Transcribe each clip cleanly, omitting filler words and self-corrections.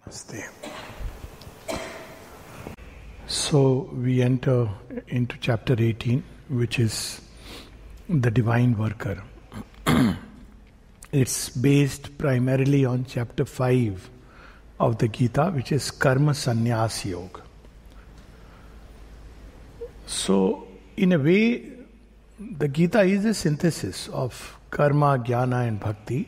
Namaste. So we enter into chapter 18, which is the divine worker. It's based primarily on chapter 5 of the Gita, which is Karma Sannyas Yoga. So, in a way, the Gita is a synthesis of karma, jnana and bhakti.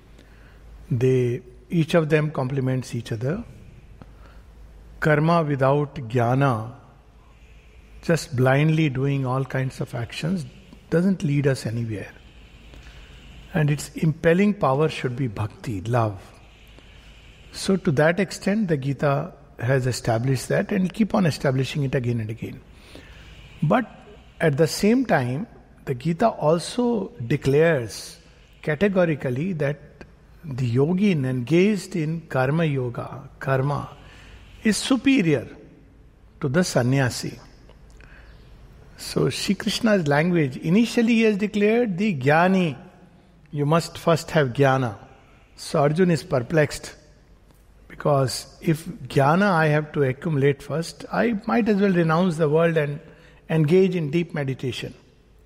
Each of them complements each other. Karma without jnana, just blindly doing all kinds of actions, doesn't lead us anywhere. And its impelling power should be bhakti, love. So to that extent, the Gita has established that and keep on establishing it again and again. But at the same time, the Gita also declares categorically that the yogin engaged in karma yoga, karma, is superior to the sannyasi. So Shri Krishna's language, initially he has declared the jnani, you must first have jnana. So Arjuna is perplexed, because if jnana I have to accumulate first, I might as well renounce the world and engage in deep meditation.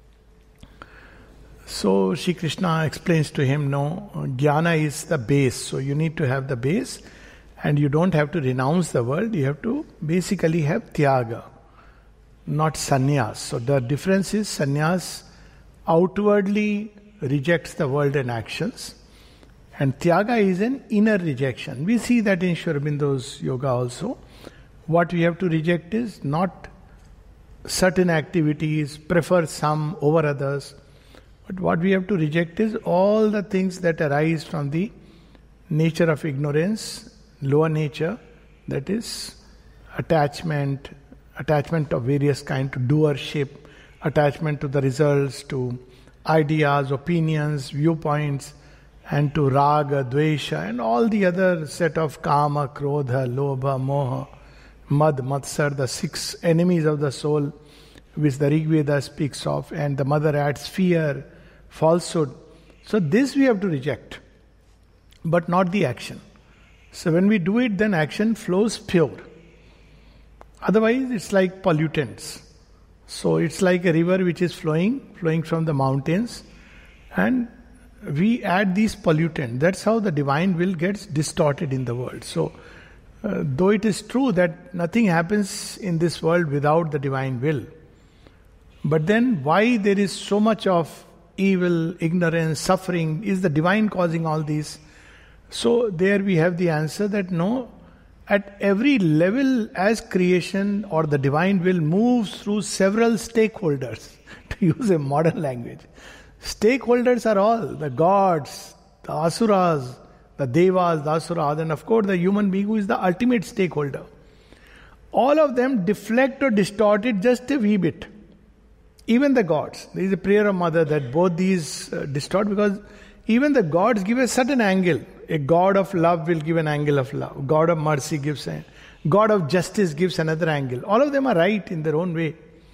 So Shri Krishna explains to him, no, jnana is the base. So you need to have the base, and you don't have to renounce the world, you have to basically have tyaga, not sannyas. So the difference is sannyas outwardly rejects the world and actions, and tyaga is an inner rejection. We see that in Sri Aurobindo's yoga also. What we have to reject is not certain activities, prefer some over others. But what we have to reject is all the things that arise from the nature of ignorance, lower nature, that is attachment of various kind to doership, attachment to the results, to ideas, opinions, viewpoints, and to raga, dvesha, and all the other set of kama, krodha, lobha, moha, mad, matsar, the 6 enemies of the soul, which the Rig Veda speaks of, and the mother adds fear, falsehood. So this we have to reject, but not the action. So when we do it, then action flows pure. Otherwise it's like pollutants. So it's like a river which is flowing from the mountains, and we add these pollutants. That's how the divine will gets distorted in the world. So though it is true that nothing happens in this world without the divine will, but then why there is so much of evil, ignorance, suffering? Is the divine causing all these? So there we have the answer that no, at every level as creation or the divine will moves through several stakeholders, to use a modern language. Stakeholders are all the gods, the asuras, the devas, the asuras, and of course the human being who is the ultimate stakeholder. All of them deflect or distort it just a wee bit. Even the gods. There is a prayer of Mother that both these distort, because even the gods give a certain angle. A God of love will give an angle of love. God of mercy gives a God of justice gives another angle. All of them are right in their own way.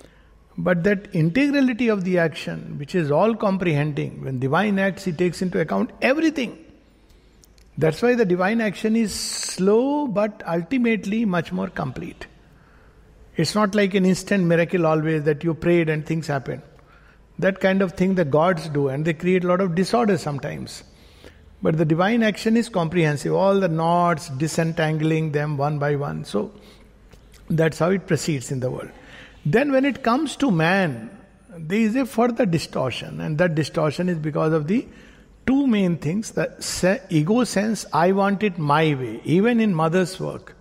But that integrality of the action, which is all comprehending, when divine acts, he takes into account everything. That's why the divine action is slow but ultimately much more complete. It's not like an instant miracle always that you prayed and things happen. That kind of thing the gods do, and they create a lot of disorder sometimes. But the divine action is comprehensive. All the knots, disentangling them one by one. So that's how it proceeds in the world. Then when it comes to man, there is a further distortion. And that distortion is because of the 2 main things. The ego sense, I want it my way. Even in mother's work,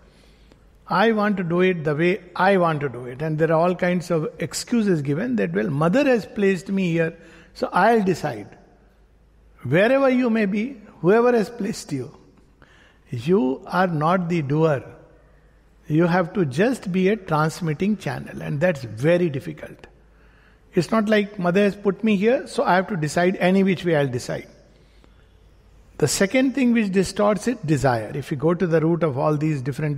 I want to do it the way I want to do it. And there are all kinds of excuses given that, well, mother has placed me here, so I'll decide. Wherever you may be, whoever has placed you, you are not the doer. You have to just be a transmitting channel, and that's very difficult. It's not like mother has put me here, so I have to decide any which way I'll decide. The second thing which distorts it, desire. If you go to the root of all these different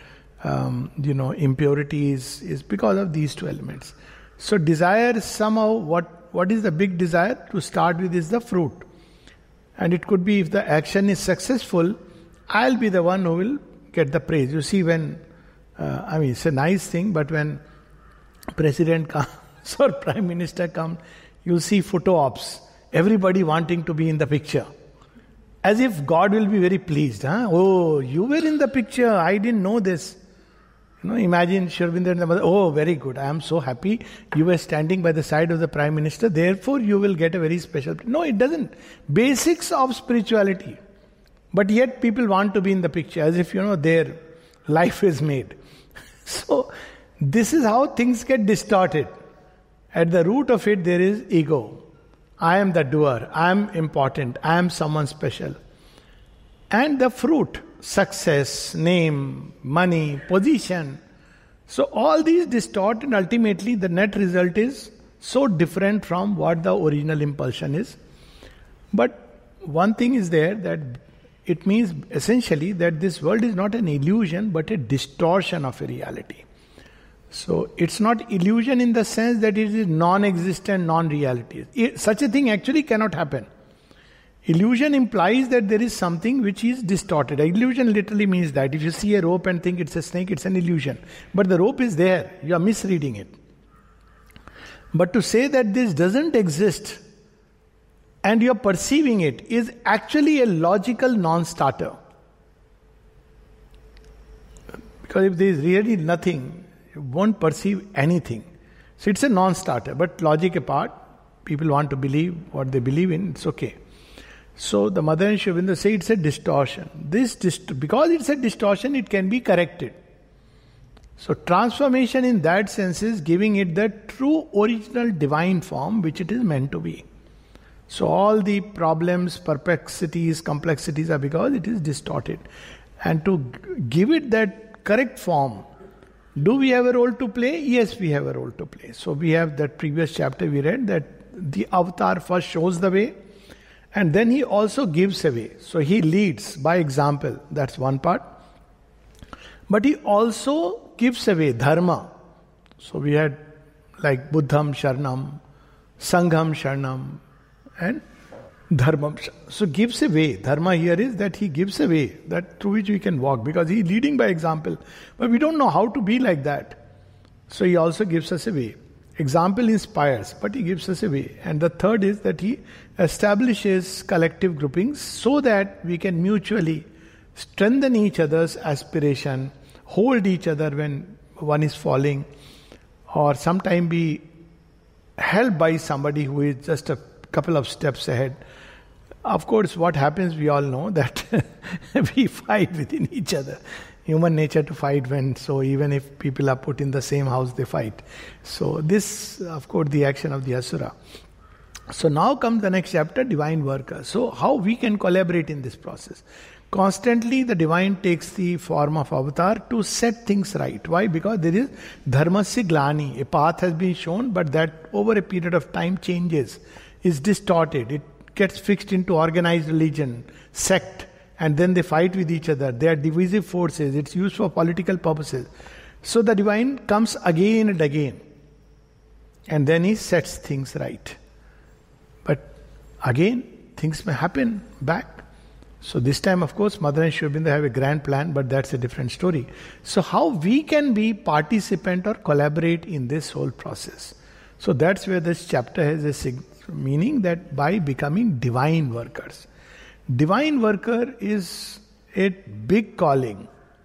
impurities, is because of these 2 elements. So desire somehow, what is the big desire? To start with is the fruit. And it could be, if the action is successful, I'll be the one who will get the praise. You see when, it's a nice thing, but when president comes or prime minister comes, you'll see photo ops. Everybody wanting to be in the picture. As if God will be very pleased. Oh, you were in the picture. I didn't know this. Imagine Sri Aurobindo and the mother. Oh, very good. I am so happy. You were standing by the side of the Prime Minister. Therefore, you will get a very special. No, it doesn't. Basics of spirituality. But yet people want to be in the picture as if, their life is made. So, this is how things get distorted. At the root of it, there is ego. I am the doer. I am important. I am someone special. And the fruit, success, name, money, position. So all these distort, and ultimately the net result is so different from what the original impulsion is. But one thing is there, that it means essentially that this world is not an illusion but a distortion of a reality. So it's not illusion in the sense that it is non-existent, non-reality. Such a thing actually cannot happen. Illusion implies that there is something which is distorted. Illusion literally means that if you see a rope and think it's a snake, it's an illusion. But the rope is there. You are misreading it. But to say that this doesn't exist and you are perceiving it is actually a logical non-starter. Because if there is really nothing, you won't perceive anything. So it's a non-starter. But logic apart, people want to believe what they believe in, it's okay. So the mother and Sri Aurobindo say it's a distortion. Because it's a distortion, it can be corrected. So transformation in that sense is giving it the true original divine form which it is meant to be. So all the problems, perplexities, complexities are because it is distorted. And to give it that correct form, do we have a role to play? Yes, we have a role to play. So we have that previous chapter we read that the avatar first shows the way and then he also gives away. So he leads by example. That's one part. But he also gives away dharma. So we had like Buddham Sharanam, Sangham Sharanam and Dharmam. So gives away. Dharma here is that he gives away, that through which we can walk, because he is leading by example. But we don't know how to be like that. So he also gives us a way. Example inspires, but he gives us a way. And the third is that he establishes collective groupings so that we can mutually strengthen each other's aspiration, hold each other when one is falling, or sometime be helped by somebody who is just a couple of steps ahead. Of course, what happens, we all know that we fight within each other. Human nature to fight when, so even if people are put in the same house, they fight. So this, of course, the action of the Asura. So now comes the next chapter, divine worker. So how we can collaborate in this process? Constantly the divine takes the form of avatar to set things right. Why? Because there is dharmasya glani. A path has been shown, but that over a period of time changes, is distorted. It gets fixed into organized religion, sect, and then they fight with each other. They are divisive forces. It's used for political purposes. So the divine comes again and again. And then he sets things right. But again, things may happen back. So this time, of course, Mother and Sri Aurobindo have a grand plan, but that's a different story. So how we can be participant or collaborate in this whole process? So that's where this chapter has a meaning, that by becoming divine workers. Divine worker is a big calling.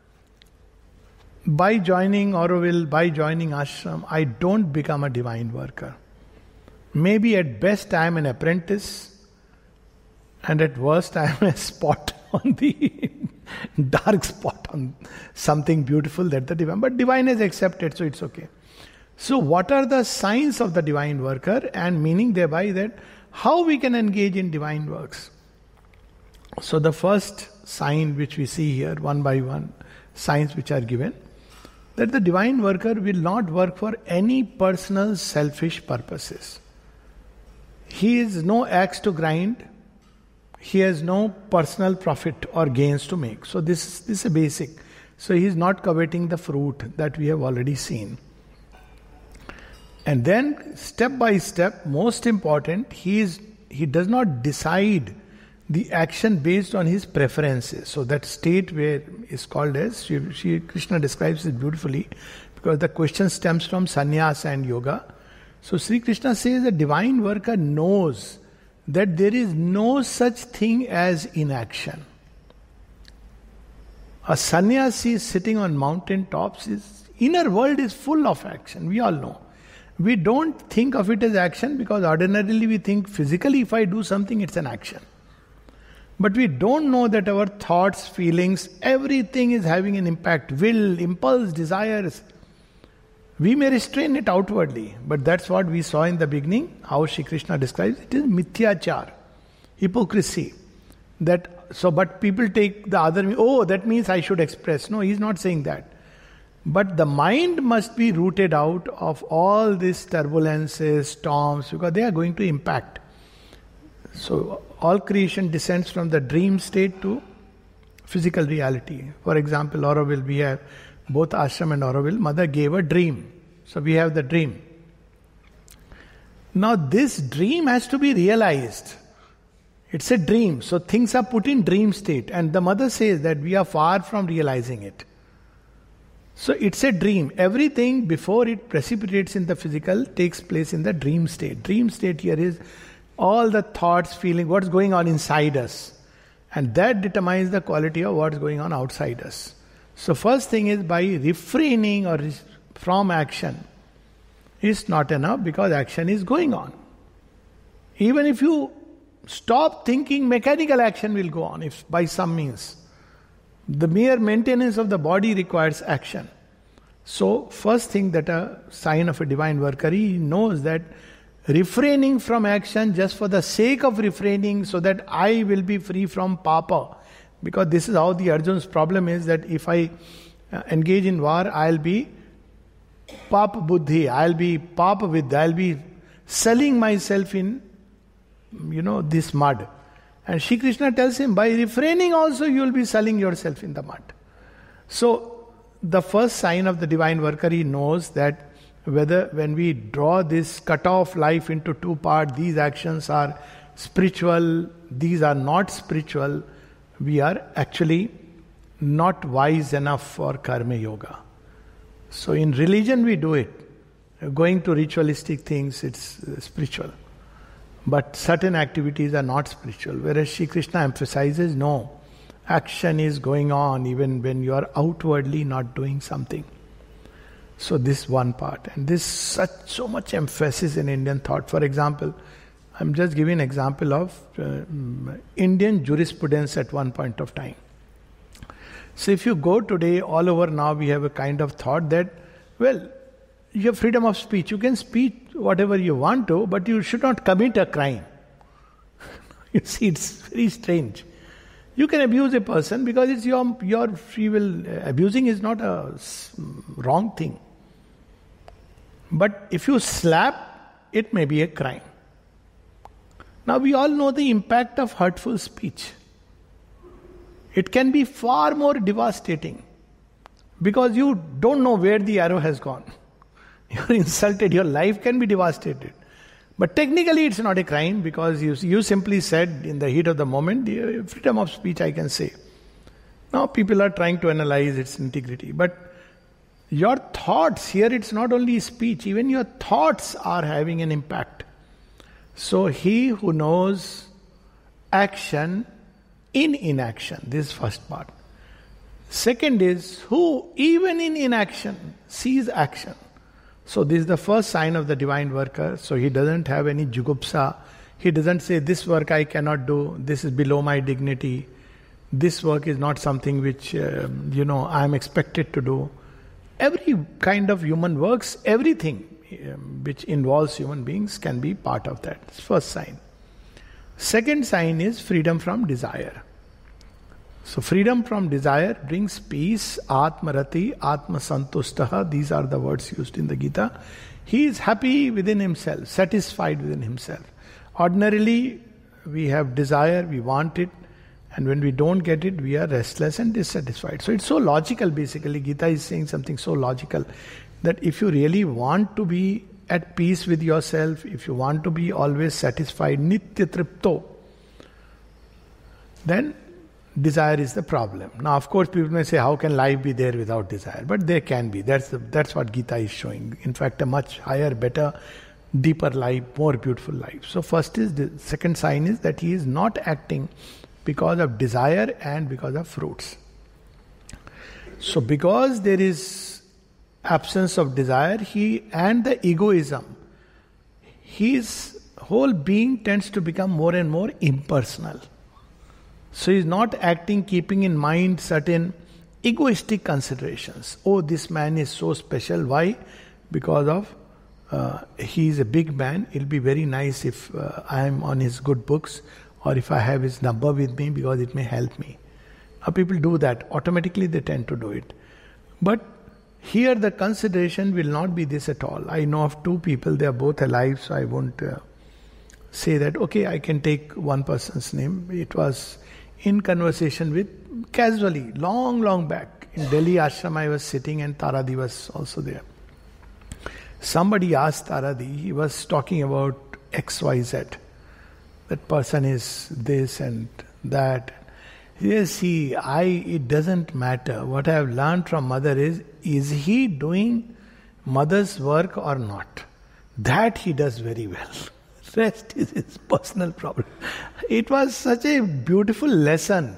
By joining Auroville, by joining ashram, I don't become a divine worker. Maybe at best I am an apprentice, and at worst I am a spot on the dark spot on something beautiful that the divine. But divine is accepted, so it's okay. So what are the signs of the divine worker, and meaning thereby that how we can engage in divine works? So the first sign which we see here, one by one, signs which are given, that the divine worker will not work for any personal selfish purposes. He is no axe to grind. He has no personal profit or gains to make. So this is a basic. So he is not coveting the fruit that we have already seen. And then step by step, most important, he does not decide the action based on his preferences. So that state where is called as, Shri Krishna describes it beautifully, because the question stems from sannyasa and yoga. So Sri Krishna says the divine worker knows that there is no such thing as inaction. A sannyasi sitting on mountain tops, his inner world is full of action. We all know. We don't think of it as action because ordinarily we think physically if I do something, it's an action. But we don't know that our thoughts, feelings, everything is having an impact. Will, impulse, desires. We may restrain it outwardly, but that's what we saw in the beginning, how Shri Krishna describes it is mithyachar, hypocrisy. But people take the other, that means I should express. No, he's not saying that. But the mind must be rooted out of all these turbulences, storms, because they are going to impact. So all creation descends from the dream state to physical reality. For example, Auroville, we have both Ashram and Auroville. Mother gave a dream. So we have the dream. Now this dream has to be realized. It's a dream. So things are put in dream state. And the mother says that we are far from realizing it. So it's a dream. Everything before it precipitates in the physical takes place in the dream state. Dream state here is all the thoughts, feeling, what's going on inside us. And that determines the quality of what's going on outside us. So first thing is by refraining or from action is not enough because action is going on. Even if you stop thinking, mechanical action will go on if by some means. The mere maintenance of the body requires action. So first thing that a sign of a divine worker, he knows that refraining from action just for the sake of refraining so that I will be free from papa. Because this is how the Arjun's problem is, that if I engage in war, I'll be papa buddhi, I'll be papa vidya, I'll be selling myself in, this mud. And Shri Krishna tells him, by refraining also you will be selling yourself in the mud. So the first sign of the divine worker, he knows that when we draw this cut-off life into two parts, these actions are spiritual, these are not spiritual, we are actually not wise enough for karma yoga. So in religion we do it. Going to ritualistic things, it's spiritual. But certain activities are not spiritual. Whereas Shri Krishna emphasizes, no, action is going on even when you are outwardly not doing something. So this one part. And this so much emphasis in Indian thought. For example, I'm just giving an example of Indian jurisprudence at one point of time. So if you go today, all over now we have a kind of thought that, you have freedom of speech. You can speak whatever you want to, but you should not commit a crime. You see, it's very strange. You can abuse a person because it's your free will. Abusing is not a wrong thing. But if you slap, it may be a crime. Now we all know the impact of hurtful speech. It can be far more devastating because you don't know where the arrow has gone. You're insulted, your life can be devastated. But technically it's not a crime because you simply said in the heat of the moment, freedom of speech I can say. Now people are trying to analyze its integrity. But your thoughts, here it's not only speech, even your thoughts are having an impact. So he who knows action in inaction, this is first part. Second is, who even in inaction sees action. So this is the first sign of the divine worker. So he doesn't have any jugupsa. He doesn't say, this work I cannot do, this is below my dignity, this work is not something which, I am expected to do. Every kind of human works, everything which involves human beings can be part of that. First sign. Second sign is freedom from desire. So freedom from desire brings peace, atmarati, atmasantustaha. These are the words used in the Gita. He is happy within himself, satisfied within himself. Ordinarily, we have desire, we want it, and when we don't get it, we are restless and dissatisfied. So it's so logical basically. Gita is saying something so logical that if you really want to be at peace with yourself, if you want to be always satisfied, nitya tripto, then desire is the problem. Now, of course, people may say, how can life be there without desire? But there can be. That's what Gita is showing. In fact, a much higher, better, deeper life, more beautiful life. So first is, the second sign is that he is not acting because of desire and because of fruits. So because there is absence of desire, and the egoism, his whole being tends to become more and more impersonal. So he is not acting keeping in mind certain egoistic considerations. Oh, this man is so special. Why? Because of he is a big man. It'll be very nice if I am on his good books, or if I have his number with me, because it may help me. Now people do that. Automatically they tend to do it. But here the consideration will not be this at all. I know of two people, they are both alive, so I won't say that, okay, I can take one person's name. It was in conversation with, casually, long back, in Delhi ashram I was sitting and Taradi was also there. Somebody asked Taradi, he was talking about XYZ. That person is this and that. Yes, it doesn't matter. What I have learned from mother is he doing mother's work or not? That he does very well. Rest is his personal problem. It was such a beautiful lesson.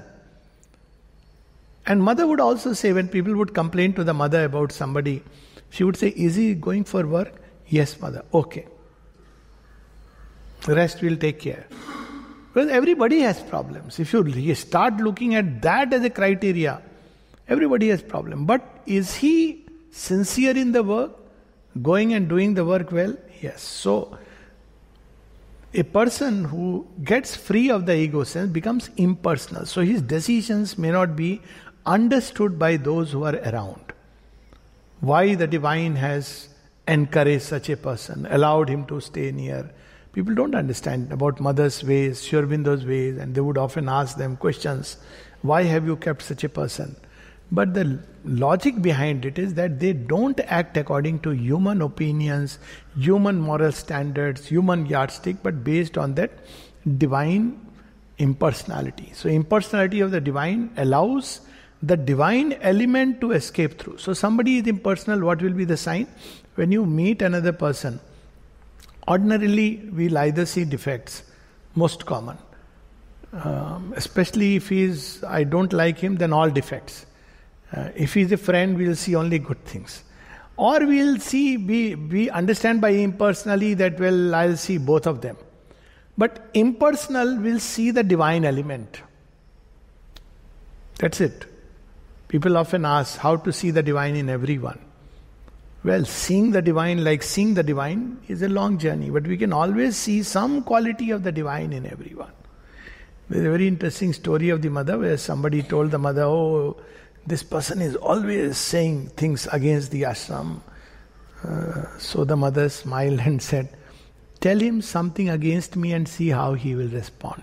And mother would also say, when people would complain to the mother about somebody, she would say, is he going for work? Yes, mother. Okay. The rest will take care. Because everybody has problems. If you start looking at that as a criteria, everybody has problem. But is he sincere in the work? Going and doing the work well? Yes. So, a person who gets free of the ego sense becomes impersonal. So his decisions may not be understood by those who are around. Why the divine has encouraged such a person, allowed him to stay near. People don't understand about mother's ways, Sri Aurobindo's ways, and they would often ask them questions. Why have you kept such a person? But the logic behind it is that they don't act according to human opinions, human moral standards, human yardstick, but based on that divine impersonality. So impersonality of the divine allows the divine element to escape through. So somebody is impersonal, what will be the sign? When you meet another person, ordinarily we'll either see defects, most common. Especially if I don't like him, then all defects. If he's a friend, we'll see only good things. Or we'll see, we understand by impersonally that, well, I'll see both of them. But impersonal will see the divine element. That's it. People often ask how to see the divine in everyone. Well, seeing the divine like seeing the divine is a long journey, but we can always see some quality of the divine in everyone. There's a very interesting story of the mother where somebody told the mother, oh, this person is always saying things against the ashram. So the mother smiled and said, tell him something against me and see how he will respond.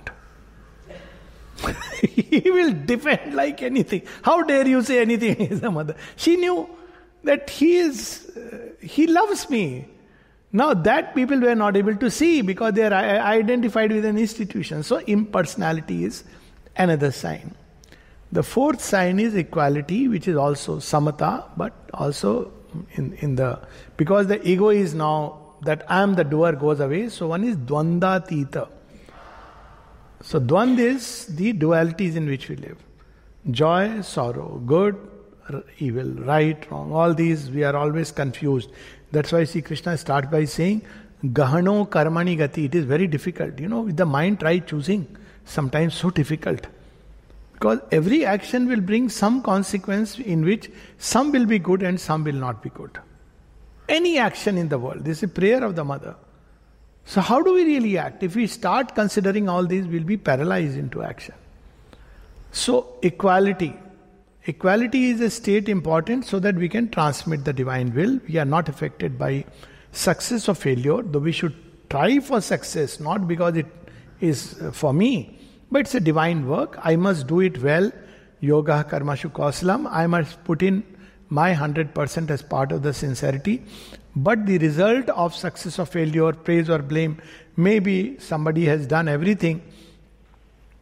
He will defend like anything. How dare you say anything against the mother? She knew that he loves me. Now that people were not able to see because they are identified with an institution. So impersonality is another sign. The fourth sign is equality, which is also samatha, but also because the ego is now that I am the doer goes away. So one is dvanda-tita. So dvand is the dualities in which we live. Joy, sorrow, good, evil, right, wrong. All these we are always confused. That's why Sri Krishna starts by saying, Gahano karmani gati. It is very difficult. With the mind try choosing. Sometimes so difficult. Because every action will bring some consequence in which some will be good and some will not be good. Any action in the world. This is a prayer of the mother. So how do we really act? If we start considering all these, we'll be paralyzed into action. So equality. Equality is a state important so that we can transmit the divine will. We are not affected by success or failure, though we should try for success, not because it is for me, but it's a divine work. I must do it well. Yoga karmashu kausalam. I must put in my 100% as part of the sincerity. But the result of success or failure, praise or blame, maybe somebody has done everything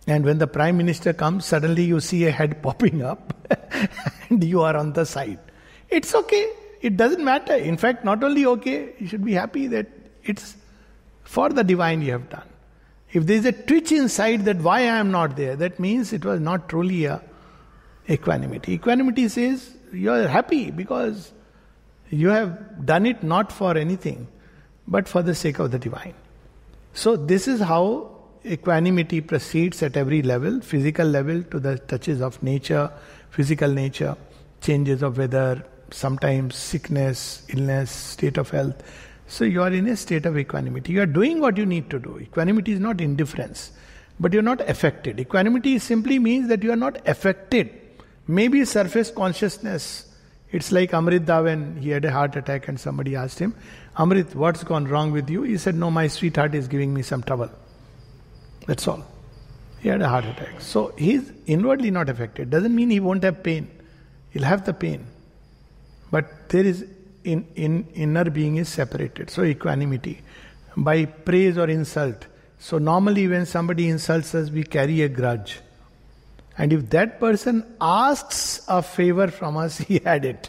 And when the Prime Minister comes, suddenly you see a head popping up and you are on the side. It's okay. It doesn't matter. In fact, not only okay, you should be happy that it's for the divine you have done. If there is a twitch inside that why I am not there, that means it was not truly a equanimity. Equanimity says you are happy because you have done it not for anything, but for the sake of the divine. So this is how equanimity proceeds at every level, physical level to the touches of nature, physical nature, changes of weather, sometimes sickness, illness, state of health. So you are in a state of equanimity. You are doing what you need to do. Equanimity is not indifference, but you are not affected. Equanimity simply means that you are not affected. Maybe surface consciousness. It's like Amrita when he had a heart attack and somebody asked him, Amrit, what's gone wrong with you? He said, no, my sweetheart is giving me some trouble. That's all. He had a heart attack. So he is inwardly not affected. Doesn't mean he won't have pain. He'll have the pain. But there is inner being is separated. So equanimity. By praise or insult. So normally when somebody insults us, we carry a grudge. And if that person asks a favor from us, he had it.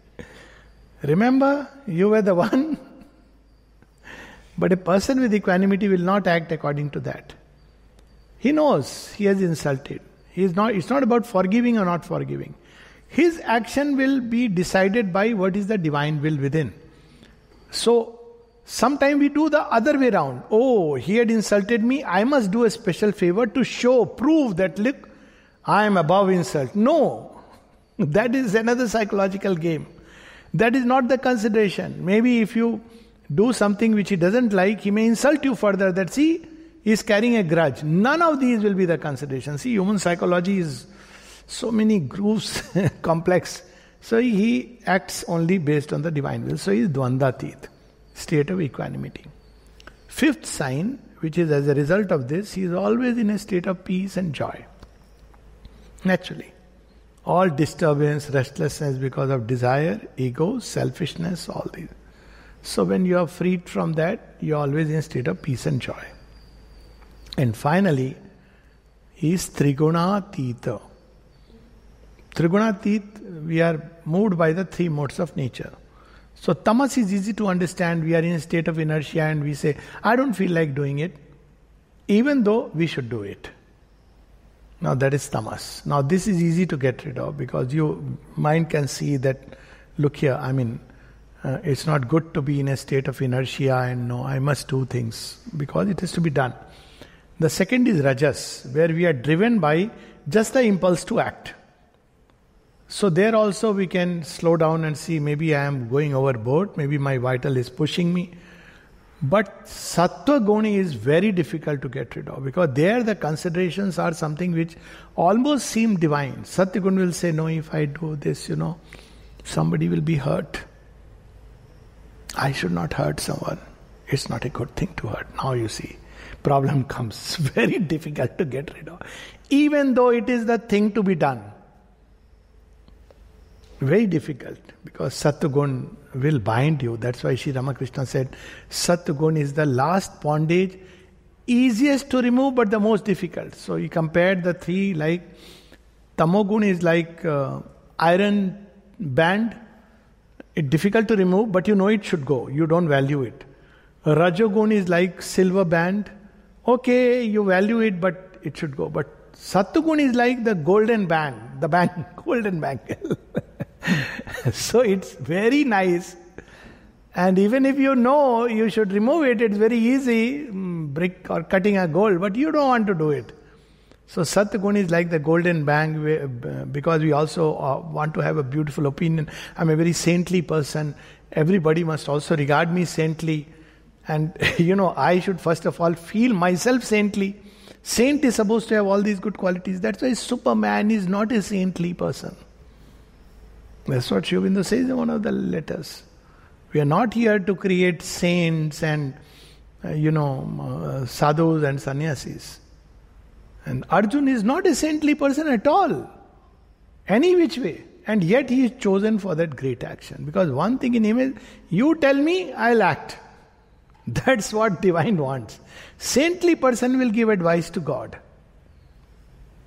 Remember, you were the one. But a person with equanimity will not act according to that. He knows he has insulted. It's not about forgiving or not forgiving. His action will be decided by what is the divine will within. So, sometimes we do the other way around. Oh, he had insulted me, I must do a special favor to prove that, look, I am above insult. No, that is another psychological game. That is not the consideration. Maybe if you do something which he doesn't like, he may insult you further. That see, he is carrying a grudge. None of these will be the consideration. See, human psychology is so many grooves, complex. So he acts only based on the divine will. So he is dvandatit, state of equanimity. Fifth sign, which is as a result of this, he is always in a state of peace and joy. Naturally. All disturbance, restlessness because of desire, ego, selfishness, all these. So when you are freed from that, you are always in a state of peace and joy. And finally, he is Trigunatita. Trigunatit, we are moved by the three modes of nature. So tamas is easy to understand. We are in a state of inertia and we say, I don't feel like doing it, even though we should do it. Now that is tamas. Now this is easy to get rid of because your mind can see that, look here, it's not good to be in a state of inertia and no, I must do things because it has to be done. The second is rajas, where we are driven by just the impulse to act. So there also we can slow down and see maybe I am going overboard, maybe my vital is pushing me. But sattva guni is very difficult to get rid of because there the considerations are something which almost seem divine. Satya guna will say, no, if I do this, somebody will be hurt. I should not hurt someone. It's not a good thing to hurt. Now you see, problem comes. Very difficult to get rid of. Even though it is the thing to be done. Very difficult because Satyagun will bind you. That's why Sri Ramakrishna said Satyagun is the last bondage, easiest to remove but the most difficult. So he compared the three like Tamogun is like iron band. It's difficult to remove but you know it should go. You don't value it. Rajogun is like silver band. Okay, you value it but it should go. But Satyagun is like the golden band. The band, golden bangle. So it's very nice. And even if you know you should remove it, it's very easy, brick or cutting a gold, but you don't want to do it. So Satyagun is like the golden bang because we also want to have a beautiful opinion. I'm a very saintly person. Everybody must also regard me saintly. And I should first of all feel myself saintly. Saint is supposed to have all these good qualities. That's why Superman is not a saintly person. That's what Sri Aurobindo says in one of the letters. We are not here to create saints and, sadhus and sannyasis. And Arjun is not a saintly person at all. Any which way. And yet he is chosen for that great action. Because one thing in him is, you tell me, I'll act. That's what divine wants. Saintly person will give advice to God.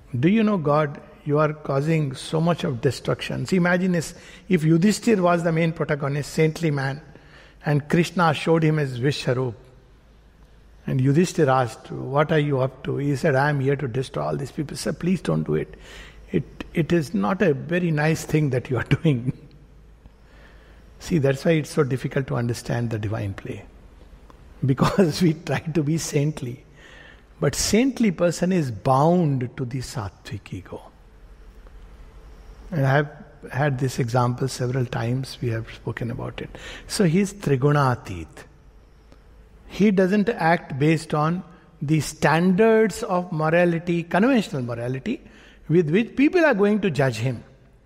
Do you know, God, you are causing so much of destruction. See, imagine if Yudhishthir was the main protagonist, saintly man, and Krishna showed him his Vishwarup. And Yudhishthir asked, what are you up to? He said, I am here to destroy all these people. He said, please don't do it. It is not a very nice thing that you are doing. See, that's why it's so difficult to understand the divine play. Because we try to be saintly. But saintly person is bound to the sattvic ego. And I have had this example several times. We have spoken about it. So he is Trigunatit. He doesn't act based on the standards of morality, conventional morality, with which people are going to judge him.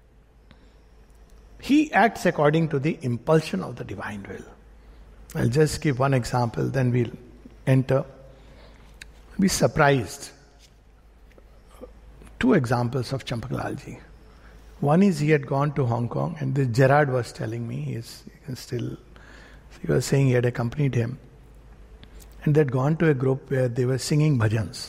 He acts according to the impulsion of the divine will. I'll just give one example, then we'll enter. Be surprised. Two examples of Champaklaji. One is he had gone to Hong Kong, and this Gerard was telling me, he was saying he had accompanied him, and they had gone to a group where they were singing bhajans.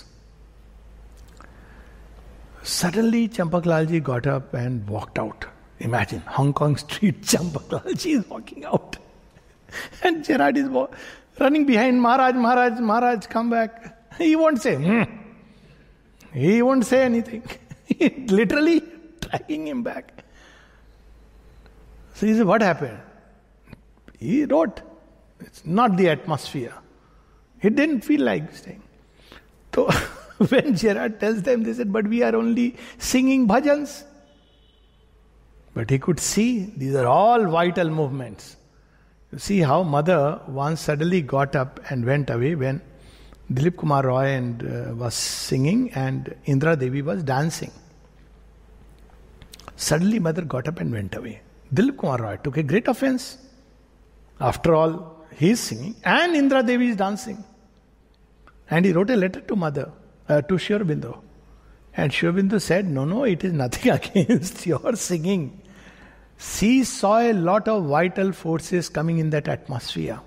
Suddenly Champaklaji got up and walked out. Imagine, Hong Kong street, Champaklaji is walking out. And Gerard is running behind, Maharaj, come back. He won't say, He won't say anything. He literally dragging him back. So he said, what happened? He wrote, it's not the atmosphere. He didn't feel like staying. So when Gerard tells them, they said, but we are only singing bhajans. But he could see, these are all vital movements. You see how mother once suddenly got up and went away when Dilip Kumar Roy was singing and Indra Devi was dancing. Suddenly mother got up and went away. Dilip Kumar Roy took a great offense. After all, he is singing and Indra Devi is dancing. And he wrote a letter to mother, to Sri Aurobindo. And Sri Aurobindo said, no, it is nothing against your singing. She saw a lot of vital forces coming in that atmosphere.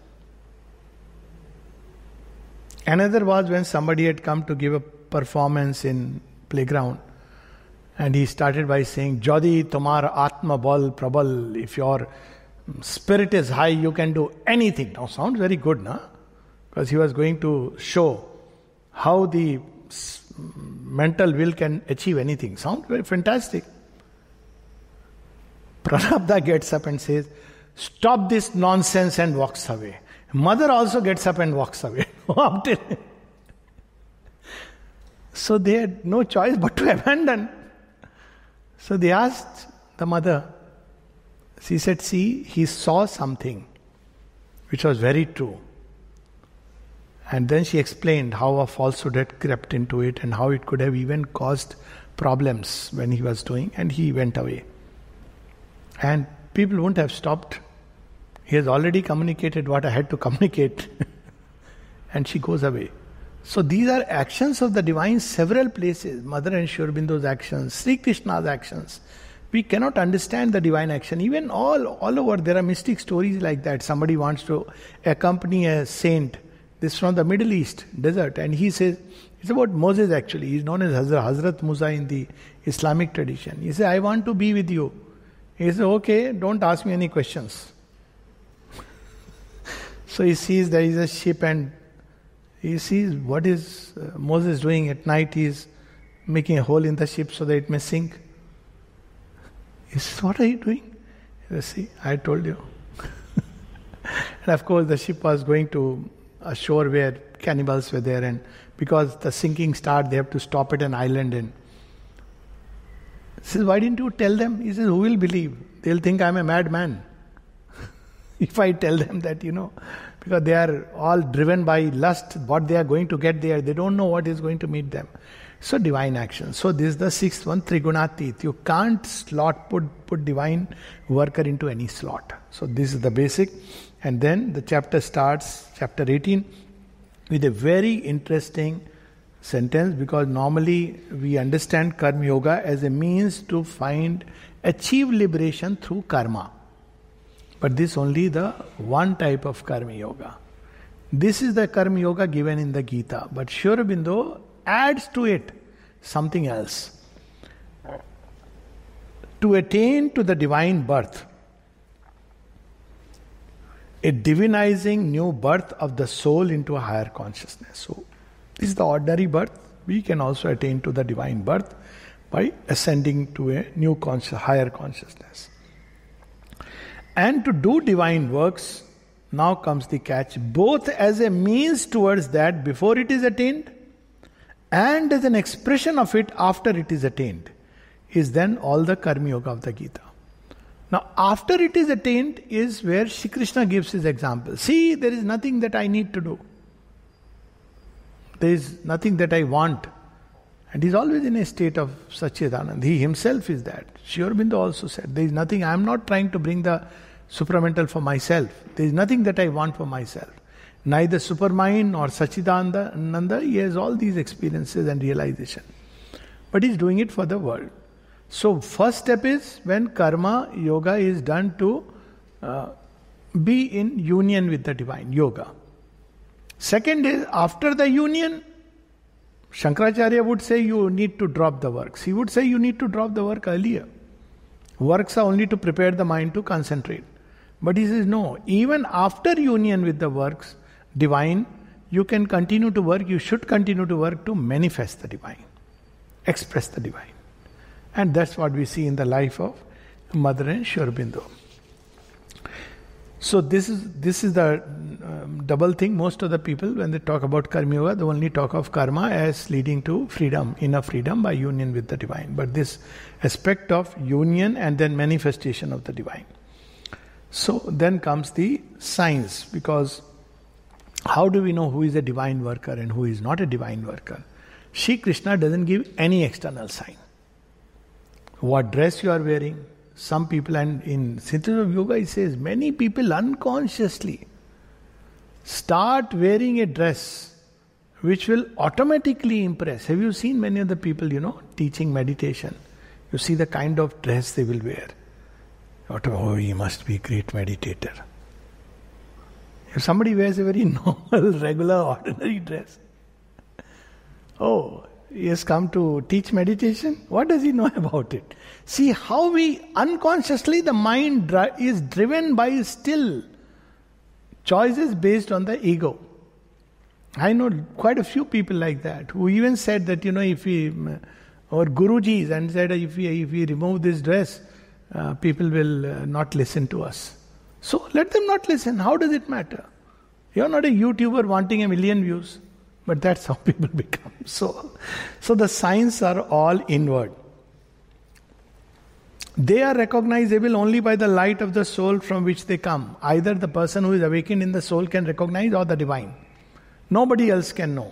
Another was when somebody had come to give a performance in playground, and he started by saying, Jodi tomar atma bal prabal, if your spirit is high, you can do anything. Now sounds very good, na? Because he was going to show how the mental will can achieve anything. Sounds very fantastic. Prarabdha gets up and says, stop this nonsense, and walks away. Mother also gets up and walks away. So they had no choice but to abandon. So they asked the mother. She said, see, he saw something which was very true. And then she explained how a falsehood had crept into it and how it could have even caused problems when he was doing, and he went away. And people wouldn't have stopped. He has already communicated what I had to communicate. And she goes away. So these are actions of the divine, several places. Mother and Sri Aurobindo's actions, Sri Krishna's actions. We cannot understand the divine action. Even all over, there are mystic stories like that. Somebody wants to accompany a saint. This is from the Middle East desert. And he says, it's about Moses actually. He's known as Hazrat Musa in the Islamic tradition. He says, I want to be with you. He says, okay, don't ask me any questions. So he sees there is a ship and he sees what is Moses doing at night. He is making a hole in the ship so that it may sink. He says, what are you doing? He says, see, I told you. And of course the ship was going to a shore where cannibals were there, and because the sinking started, they have to stop at an island. And he says, why didn't you tell them? He says, who will believe? They'll think I'm a madman. If I tell them that, because they are all driven by lust, what they are going to get there, they don't know what is going to meet them. So divine action. So this is the sixth one, Trigunatit. You can't put divine worker into any slot. So this is the basic. And then the chapter starts, chapter 18, with a very interesting sentence, because normally we understand Karma Yoga as a means to achieve liberation through karma. But this is only the one type of Karma Yoga. This is the Karma Yoga given in the Gita. But Sri Aurobindo adds to it something else. to attain to the divine birth, a divinizing new birth of the soul into a higher consciousness. So, this is the ordinary birth. We can also attain to the divine birth by ascending to a new higher consciousness. And to do divine works, now comes the catch, both as a means towards that before it is attained, and as an expression of it after it is attained, is then all the Karma Yoga of the Gita. Now, after it is attained is where Shri Krishna gives his example. See, there is nothing that I need to do. There is nothing that I want. And he is always in a state of Satchidanand. He himself is that. Sri Aurobindo also said, there is nothing, I am not trying to bring the supramental for myself. There is nothing that I want for myself. Neither Supermind nor Satchidananda, he has all these experiences and realization. But he is doing it for the world. So first step is when Karma Yoga is done to be in union with the divine, yoga. Second is after the union, Shankaracharya would say you need to drop the works. He would say you need to drop the work earlier. Works are only to prepare the mind to concentrate. But he says no, even after union with the works, divine, you can continue to work, you should continue to work to manifest the divine, express the divine. And that's what we see in the life of Mother and Sri Aurobindo. So this is the double thing. Most of the people, when they talk about Karma Yoga, they only talk of karma as leading to freedom, inner freedom by union with the divine. But this aspect of union and then manifestation of the divine. So then comes the science, because how do we know who is a divine worker and who is not a divine worker? Shri Krishna doesn't give any external sign. What dress you are wearing. Some people, and in Synthesis of Yoga, he says, many people unconsciously start wearing a dress which will automatically impress. Have you seen many of the people, teaching meditation? You see the kind of dress they will wear. Oh, he must be a great meditator. If somebody wears a very normal, regular, ordinary dress, oh, he has come to teach meditation. What does he know about it? See how we unconsciously, the mind is driven by still choices based on the ego. I know quite a few people like that who even said that, if we, or Gurujis, and said if we remove this dress, people will not listen to us. So let them not listen. How does it matter? You're not a YouTuber wanting 1 million views. But that's how people become. So the signs are all inward. They are recognizable only by the light of the soul from which they come. Either the person who is awakened in the soul can recognize, or the divine. Nobody else can know.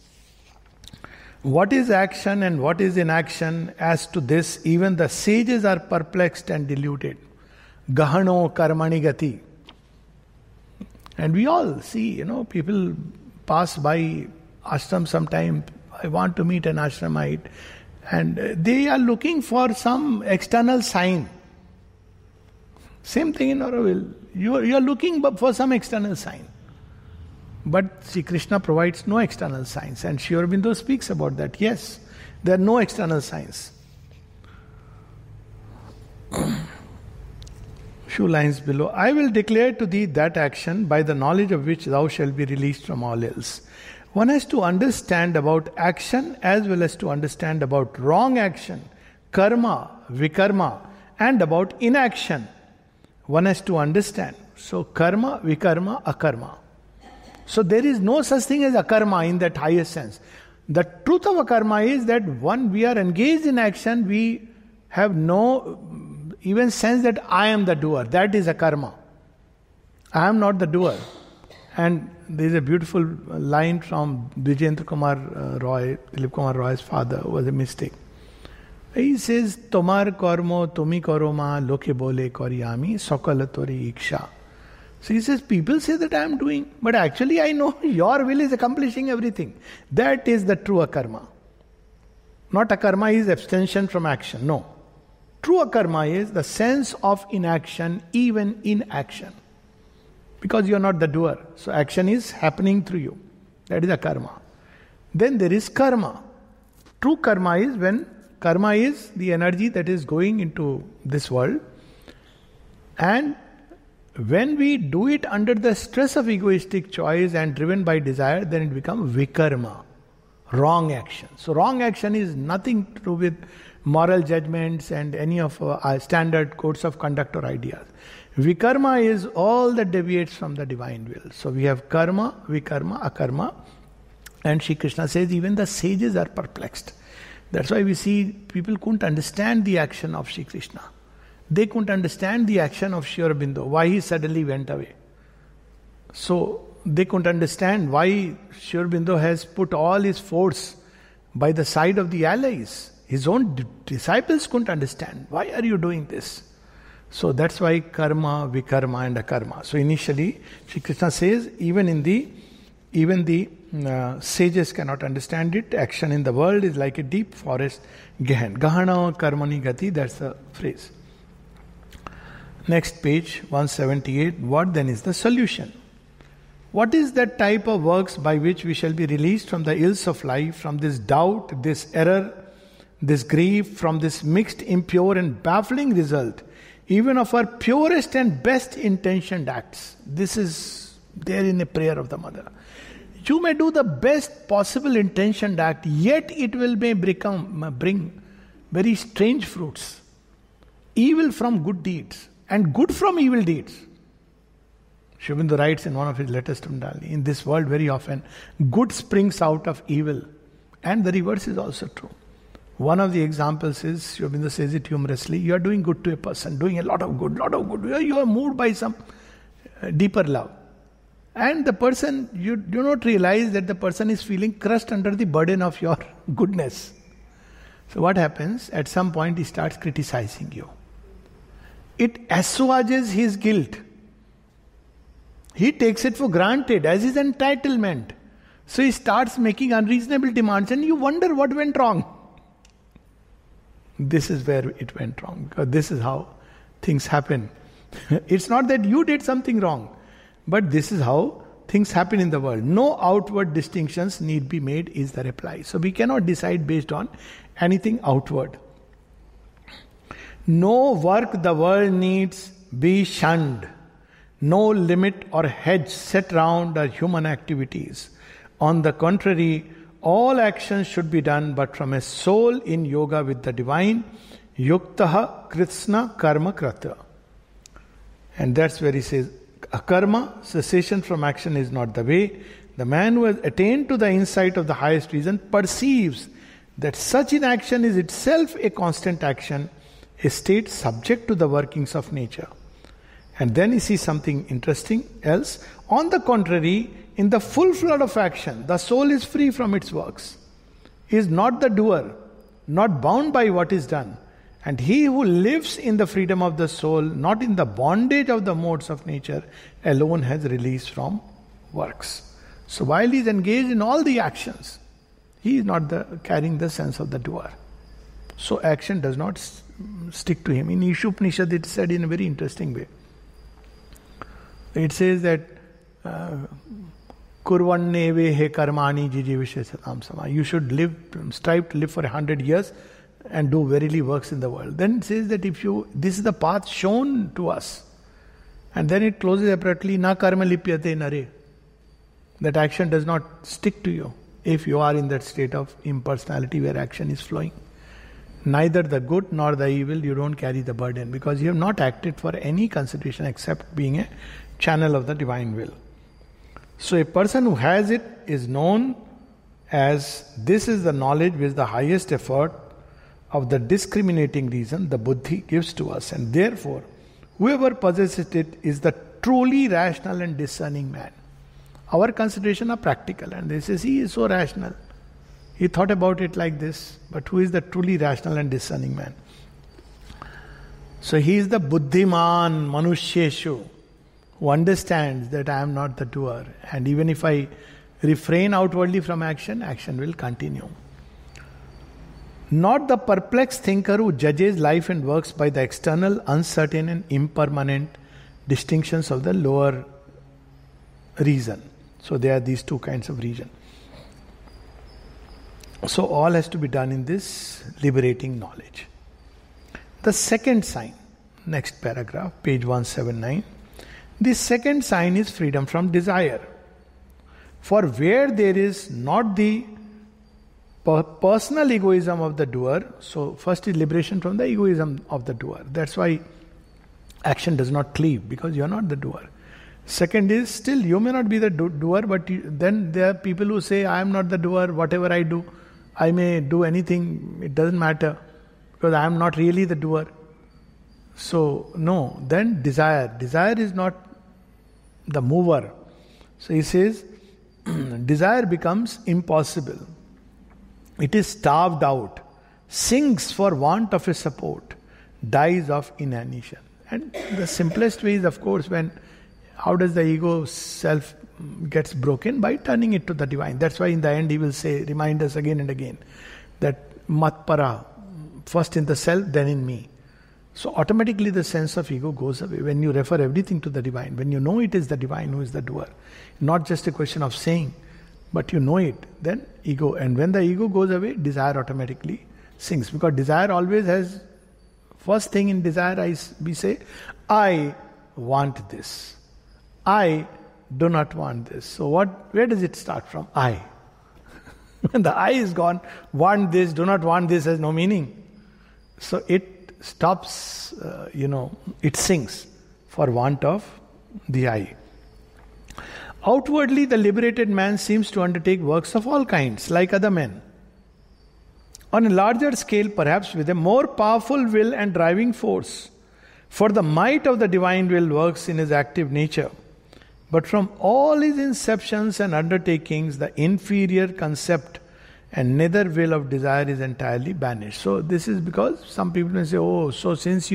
What is action and what is inaction? As to this, even the sages are perplexed and deluded. Gahano karmani gati. And we all see, people pass by ashram sometime. I want to meet an ashramite, and they are looking for some external sign. Same thing in Auroville. You are looking for some external sign. But Sri Krishna provides no external signs, and Sri Aurobindo speaks about that. Yes, there are no external signs. Few lines below. I will declare to thee that action by the knowledge of which thou shalt be released from all else. One has to understand about action as well as to understand about wrong action, karma, vikarma, and about inaction. One has to understand. So karma, vikarma, akarma. So there is no such thing as akarma in that highest sense. The truth of akarma is that when we are engaged in action, we have no even sense that I am the doer. That is akarma. I am not the doer. And there is a beautiful line from Dwijendra Kumar Roy, Dilip Kumar Roy's father, who was a mystic. He says, Tomar kormo tumi koroma loke bole koryami sokalatori iksha. So he says, people say that I am doing, but actually I know your will is accomplishing everything. That is the true akarma. Not akarma is abstention from action. No. True akarma is the sense of inaction, even in action. Because you are not the doer. So action is happening through you. That is akarma. Then there is karma. True karma is when Karma is the energy that is going into this world. And when we do it under the stress of egoistic choice and driven by desire, then it becomes vikarma, wrong action. So wrong action is nothing to do with moral judgments and any of our standard codes of conduct or ideas. Vikarma is all that deviates from the divine will. So we have karma, vikarma, akarma. And Shri Krishna says even the sages are perplexed. That's why we see people couldn't understand the action of Shri Krishna. They couldn't understand the action of Sri Aurobindo, why he suddenly went away. So they couldn't understand why Sri Aurobindo has put all his force by the side of the allies. His own disciples couldn't understand. Why are you doing this? So that's why karma, vikarma and akarma. So initially, Shri Krishna says even the sages cannot understand it. Action in the world is like a deep forest. Gahana karmani gati, that's the phrase. Next page, 178. What then is the solution? What is that type of works by which we shall be released from the ills of life, from this doubt, this error, this grief, from this mixed, impure and baffling result, even of our purest and best intentioned acts? This is there in a prayer of the mother. You may do the best possible intentioned act, yet it will bring very strange fruits. Evil from good deeds, and good from evil deeds. Sri Aurobindo writes in one of his letters to Mridali, in this world very often, good springs out of evil. And the reverse is also true. One of the examples is, Sri Aurobindo says it humorously, you are doing good to a person, doing a lot of good. You are moved by some deeper love. And the person, you do not realize that the person is feeling crushed under the burden of your goodness. So what happens? At some point he starts criticizing you. It assuages his guilt. He takes it for granted as his entitlement. So he starts making unreasonable demands and you wonder what went wrong. This is where it went wrong, because this is how things happen. It's not that you did something wrong, but this is how things happen in the world. No outward distinctions need be made is the reply. So we cannot decide based on anything outward. No work the world needs be shunned. No limit or hedge set round our human activities. On the contrary, all actions should be done but from a soul in yoga with the divine. Yuktaha kritsna karma krata. And that's where he says, akarma, cessation from action, is not the way. The man who has attained to the insight of the highest reason perceives that such inaction is itself a constant action, a state subject to the workings of nature. And then he sees something interesting else. On the contrary, in the full flood of action, the soul is free from its works. He is not the doer, not bound by what is done. And he who lives in the freedom of the soul, not in the bondage of the modes of nature, alone has release from works. So while he is engaged in all the actions, he is not carrying the sense of the doer. So action does not stick to him. In Ishopanishad it is said in a very interesting way. It says that Kurvanneve he karmani jijivishesatam sama. You should strive to live for 100 years and do verily works in the world. Then it says that this is the path shown to us. And then it closes abruptly, na karma lipyate nare. That action does not stick to you if you are in that state of impersonality where action is flowing. Neither the good nor the evil, you don't carry the burden because you have not acted for any consideration except being a channel of the divine will. So a person who has it is known as this is the knowledge which the highest effort of the discriminating reason, the buddhi, gives to us. And therefore, whoever possesses it is the truly rational and discerning man. Our consideration are practical and they say, he is so rational. He thought about it like this. But who is the truly rational and discerning man? So he is the buddhiman manushyeshu, who understands that I am not the doer. And even if I refrain outwardly from action, action will continue. Not the perplexed thinker who judges life and works by the external, uncertain and impermanent distinctions of the lower reason. So there are these two kinds of reason. So all has to be done in this liberating knowledge. The second sign, next paragraph, page 179. The second sign is freedom from desire. For where there is not the personal egoism of the doer, so first is liberation from the egoism of the doer. That's why action does not cleave, because you are not the doer. Second is, still you may not be the doer, but then there are people who say, I am not the doer, whatever I do, I may do anything, it doesn't matter, because I am not really the doer. So, no, then desire. Desire is not the mover. So he says, desire becomes impossible. It is starved out, sinks for want of a support, dies of inanition. And the simplest way is, of course, how does the ego self gets broken? By turning it to the divine. That's why in the end he will say, remind us again and again, that matpara, first in the self, then in me. So automatically the sense of ego goes away when you refer everything to the divine. When you know it is the divine who is the doer. Not just a question of saying, but you know it, then ego. And when the ego goes away, desire automatically sinks. Because desire always has, first thing in desire we say, I want this. I do not want this. So where does it start from? I. When the I is gone, want this, do not want this has no meaning. So it stops, it sinks for want of the I. Outwardly, the liberated man seems to undertake works of all kinds, like other men. On a larger scale, perhaps with a more powerful will and driving force. For the might of the divine will works in his active nature. But from all his inceptions and undertakings, the inferior concept and nether will of desire is entirely banished. So this is because some people may say, so since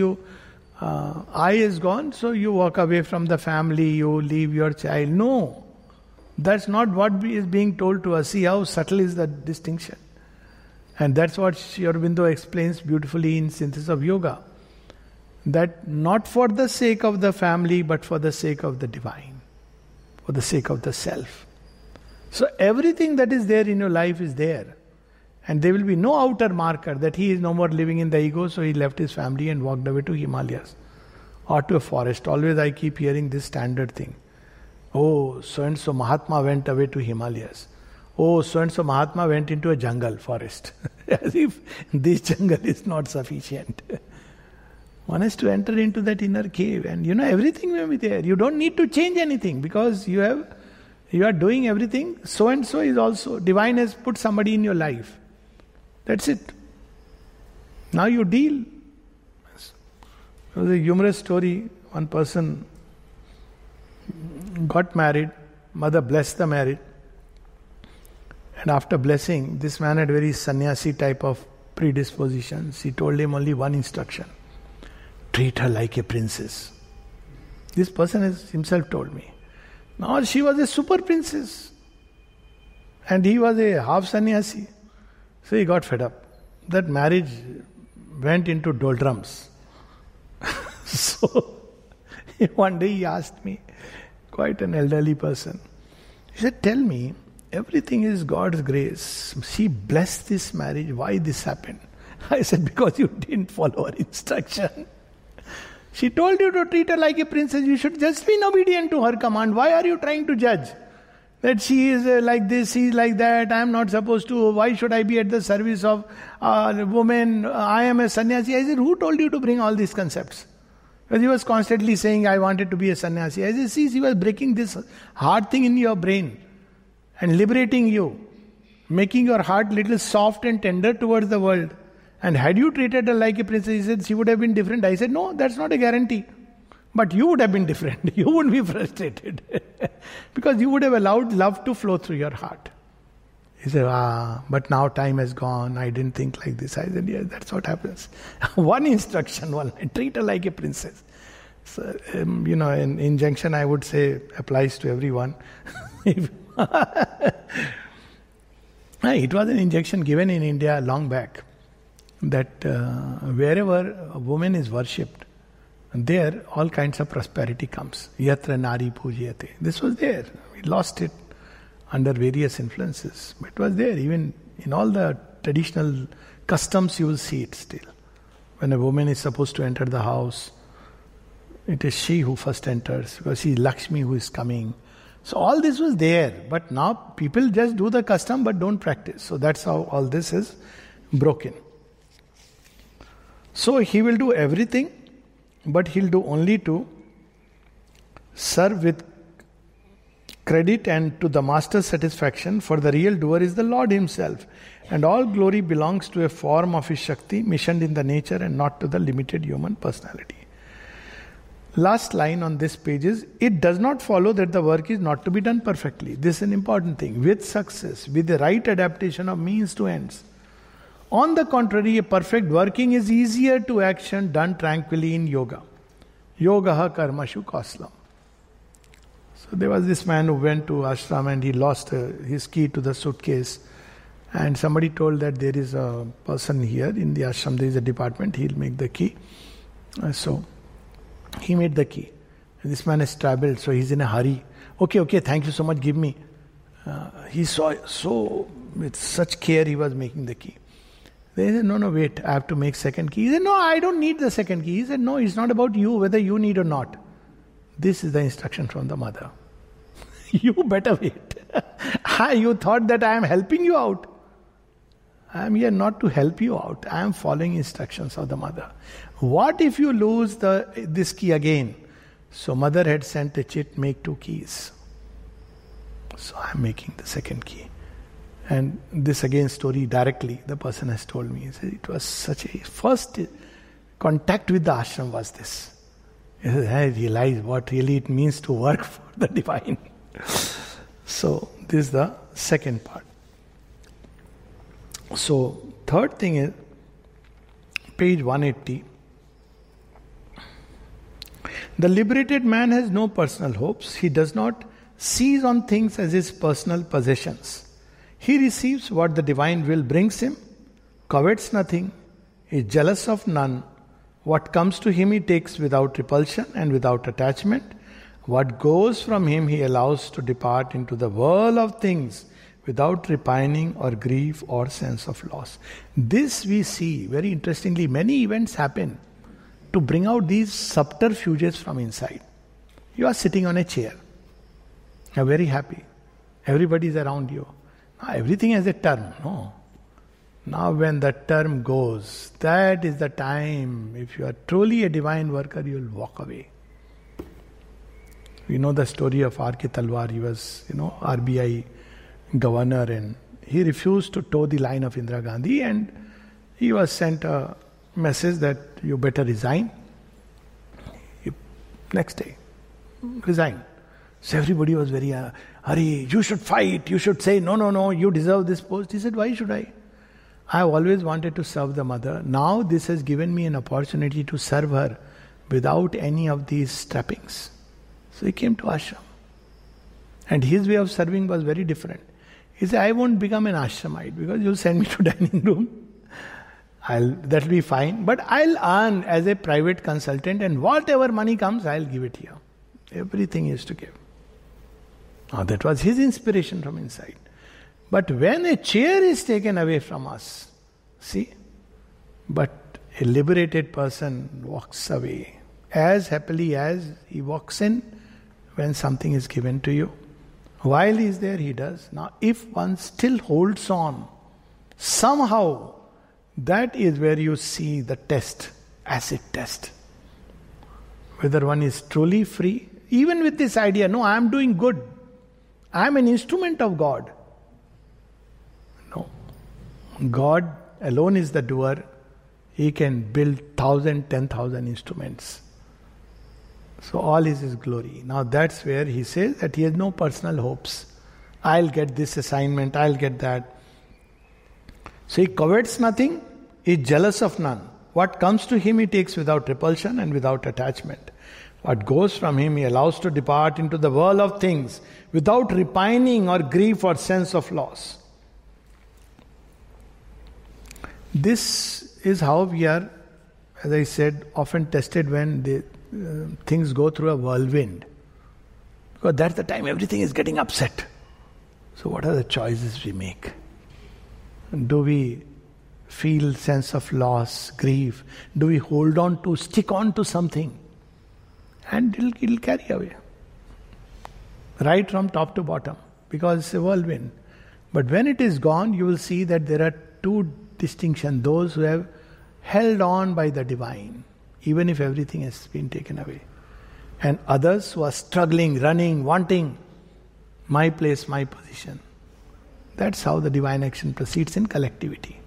I is gone, so you walk away from the family, you leave your child. No, that's not what is being told to us. See how subtle is the distinction. And that's what Sri Aurobindo explains beautifully in Synthesis of Yoga. That not for the sake of the family, but for the sake of the divine. For the sake of the self. So everything that is there in your life is there. And there will be no outer marker that he is no more living in the ego, so he left his family and walked away to Himalayas. Or to a forest. Always I keep hearing this standard thing. Oh, so-and-so Mahatma went away to Himalayas. Oh, so-and-so Mahatma went into a jungle, forest. As if this jungle is not sufficient. One has to enter into that inner cave and everything will be there. You don't need to change anything because you are doing everything. So-and-so is also, divine has put somebody in your life. That's it. Now you deal. There was a humorous story. One person got married. Mother blessed the marriage. And after blessing, this man had very sannyasi type of predispositions. She told him only one instruction. Treat her like a princess. This person has himself told me. Now she was a super princess. And he was a half sannyasi. So he got fed up. That marriage went into doldrums. So one day he asked me, quite an elderly person. He said, tell me, everything is God's grace. She blessed this marriage. Why this happened? I said, because you didn't follow her instruction. She told you to treat her like a princess. You should just be obedient to her command. Why are you trying to judge? That she is like this, he is like that. I am not supposed to. Why should I be at the service of a woman? I am a sannyasi. I said, who told you to bring all these concepts? Because he was constantly saying, I wanted to be a sannyasi. I said, see, he was breaking this hard thing in your brain and liberating you, making your heart little soft and tender towards the world. And had you treated her like a princess, he said, she would have been different. I said, no, that's not a guarantee. But you would have been different. You wouldn't be frustrated. Because you would have allowed love to flow through your heart. He said, but now time has gone. I didn't think like this. I said, yes, that's what happens. One instruction, treat her like a princess. So, an injunction I would say applies to everyone. It was an injunction given in India long back. That wherever a woman is worshipped, there all kinds of prosperity comes. Yatra nari pujyate. This was there. We lost it under various influences. But it was there. Even In all the traditional customs you will see it still. When a woman is supposed to enter the house, it is she who first enters because she is Lakshmi who is coming. So all this was there, but now people just do the custom but don't practice. So that's how all this is broken. So he will do everything, but he'll do only to serve with credit and to the master's satisfaction, for the real doer is the Lord himself. And all glory belongs to a form of his Shakti, missioned in the nature and not to the limited human personality. Last line on this page is, it does not follow that the work is not to be done perfectly. This is an important thing. With success, with the right adaptation of means to ends. On the contrary, a perfect working is easier to action done tranquilly in yoga. Yogaha karmashu kauslam. So there was this man who went to ashram and he lost his key to the suitcase. And somebody told that there is a person here in the ashram, there is a department, he'll make the key. So he made the key. This man has traveled, so he's in a hurry. Okay, thank you so much, give me. He saw so with such care he was making the key. They said, no, wait, I have to make second key. He said, no, I don't need the second key. He said, no, it's not about you, whether you need or not. This is the instruction from the mother. You better wait. You thought that I am helping you out. I am here not to help you out. I am following instructions of the mother. What if you lose this key again? So mother had sent a chit, make 2 keys. So I am making the second key. And this again story directly the person has told me. He said it was such a first contact with the ashram was this. He said, I realized what really it means to work for the divine. So this is the second part. So third thing is page 180. The liberated man has no personal hopes. He does not seize on things as his personal possessions. He receives what the divine will brings him, covets nothing, is jealous of none. What comes to him he takes without repulsion and without attachment. What goes from him he allows to depart into the whirl of things without repining or grief or sense of loss. This we see, very interestingly, many events happen to bring out these subterfuges from inside. You are sitting on a chair. You are very happy. Everybody is around you. Now, everything has a term, no? Now when the term goes, that is the time, if you are truly a divine worker, you will walk away. We know the story of R.K. Talwar. He was, RBI governor and he refused to toe the line of Indira Gandhi and he was sent a message that you better resign. Next day, resign. So everybody was very, hurry, you should fight, you should say, no, you deserve this post. He said, why should I? I have always wanted to serve the mother. Now this has given me an opportunity to serve her without any of these trappings. So he came to ashram. And his way of serving was very different. He said, I won't become an ashramite because you'll send me to dining room. That'll be fine. But I'll earn as a private consultant and whatever money comes, I'll give it here. Everything is to give. Now that was his inspiration from inside. But when a chair is taken away from us, see, but a liberated person walks away as happily as he walks in when something is given to you. While he is there, he does. Now, if one still holds on, somehow, that is where you see the test, acid test. Whether one is truly free, even with this idea, no, I am doing good. I am an instrument of God. No. God alone is the doer. He can build 1,000, 10,000 instruments. So all is his glory. Now that's where he says that he has no personal hopes. I'll get this assignment, I'll get that. So he covets nothing, he is jealous of none. What comes to him he takes without repulsion and without attachment. What goes from him he allows to depart into the whirl of things without repining or grief or sense of loss. This is how we are, as I said, often tested when things go through a whirlwind. Because that's the time everything is getting upset. So what are the choices we make? Do we feel sense of loss, grief? Do we hold on to, stick on to something? And it'll carry away. Right from top to bottom. Because it's a whirlwind. But when it is gone, you will see that there are two distinctions. Those who have held on by the divine, even if everything has been taken away. And others who are struggling, running, wanting my place, my position. That's how the divine action proceeds in collectivity.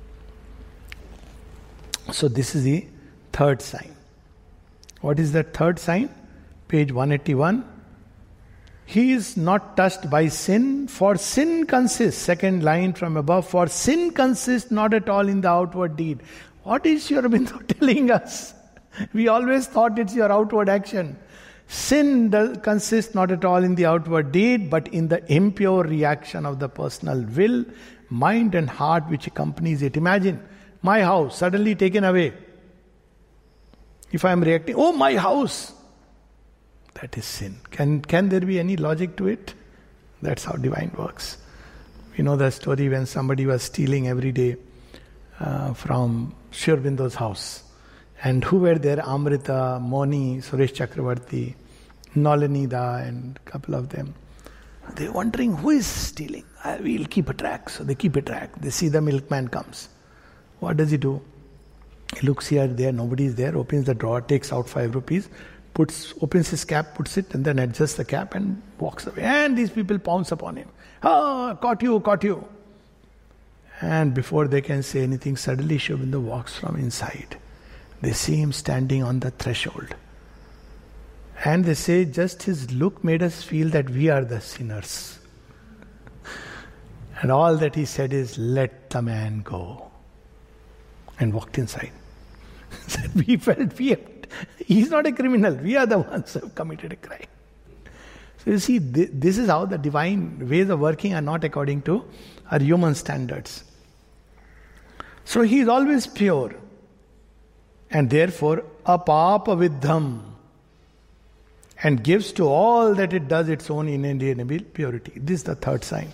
So this is the third sign. What is that third sign? Page 181. He is not touched by sin, for sin consists, second line from above, for sin consists not at all in the outward deed. What is Sri Aurobindo telling us? We always thought it's your outward action. Sin consists not at all in the outward deed, but in the impure reaction of the personal will, mind and heart which accompanies it. Imagine, my house suddenly taken away. If I am reacting, oh my house! That is sin. Can there be any logic to it? That's how divine works. You know the story when somebody was stealing every day from Sri Aurobindo's house. And who were there? Amrita, Moni, Suresh Chakravarti, Nalanida and a couple of them. They were wondering who is stealing. We'll keep a track. So they keep a track. They see the milkman comes. What does he do? He looks here, there, nobody is there, opens the drawer, takes out 5 rupees, opens his cap, puts it, and then adjusts the cap and walks away. And these people pounce upon him. Ah, caught you. And before they can say anything, suddenly Sri Aurobindo walks from inside. They see him standing on the threshold. And they say, just his look made us feel that we are the sinners. And all that he said is, let the man go. And walked inside. We felt he's not a criminal. We are the ones who have committed a crime. So you see, this is how the divine ways of working are not according to our human standards. So he is always pure. And therefore, apapa-viddham. And gives to all that it does its own inalienable purity. This is the third sign.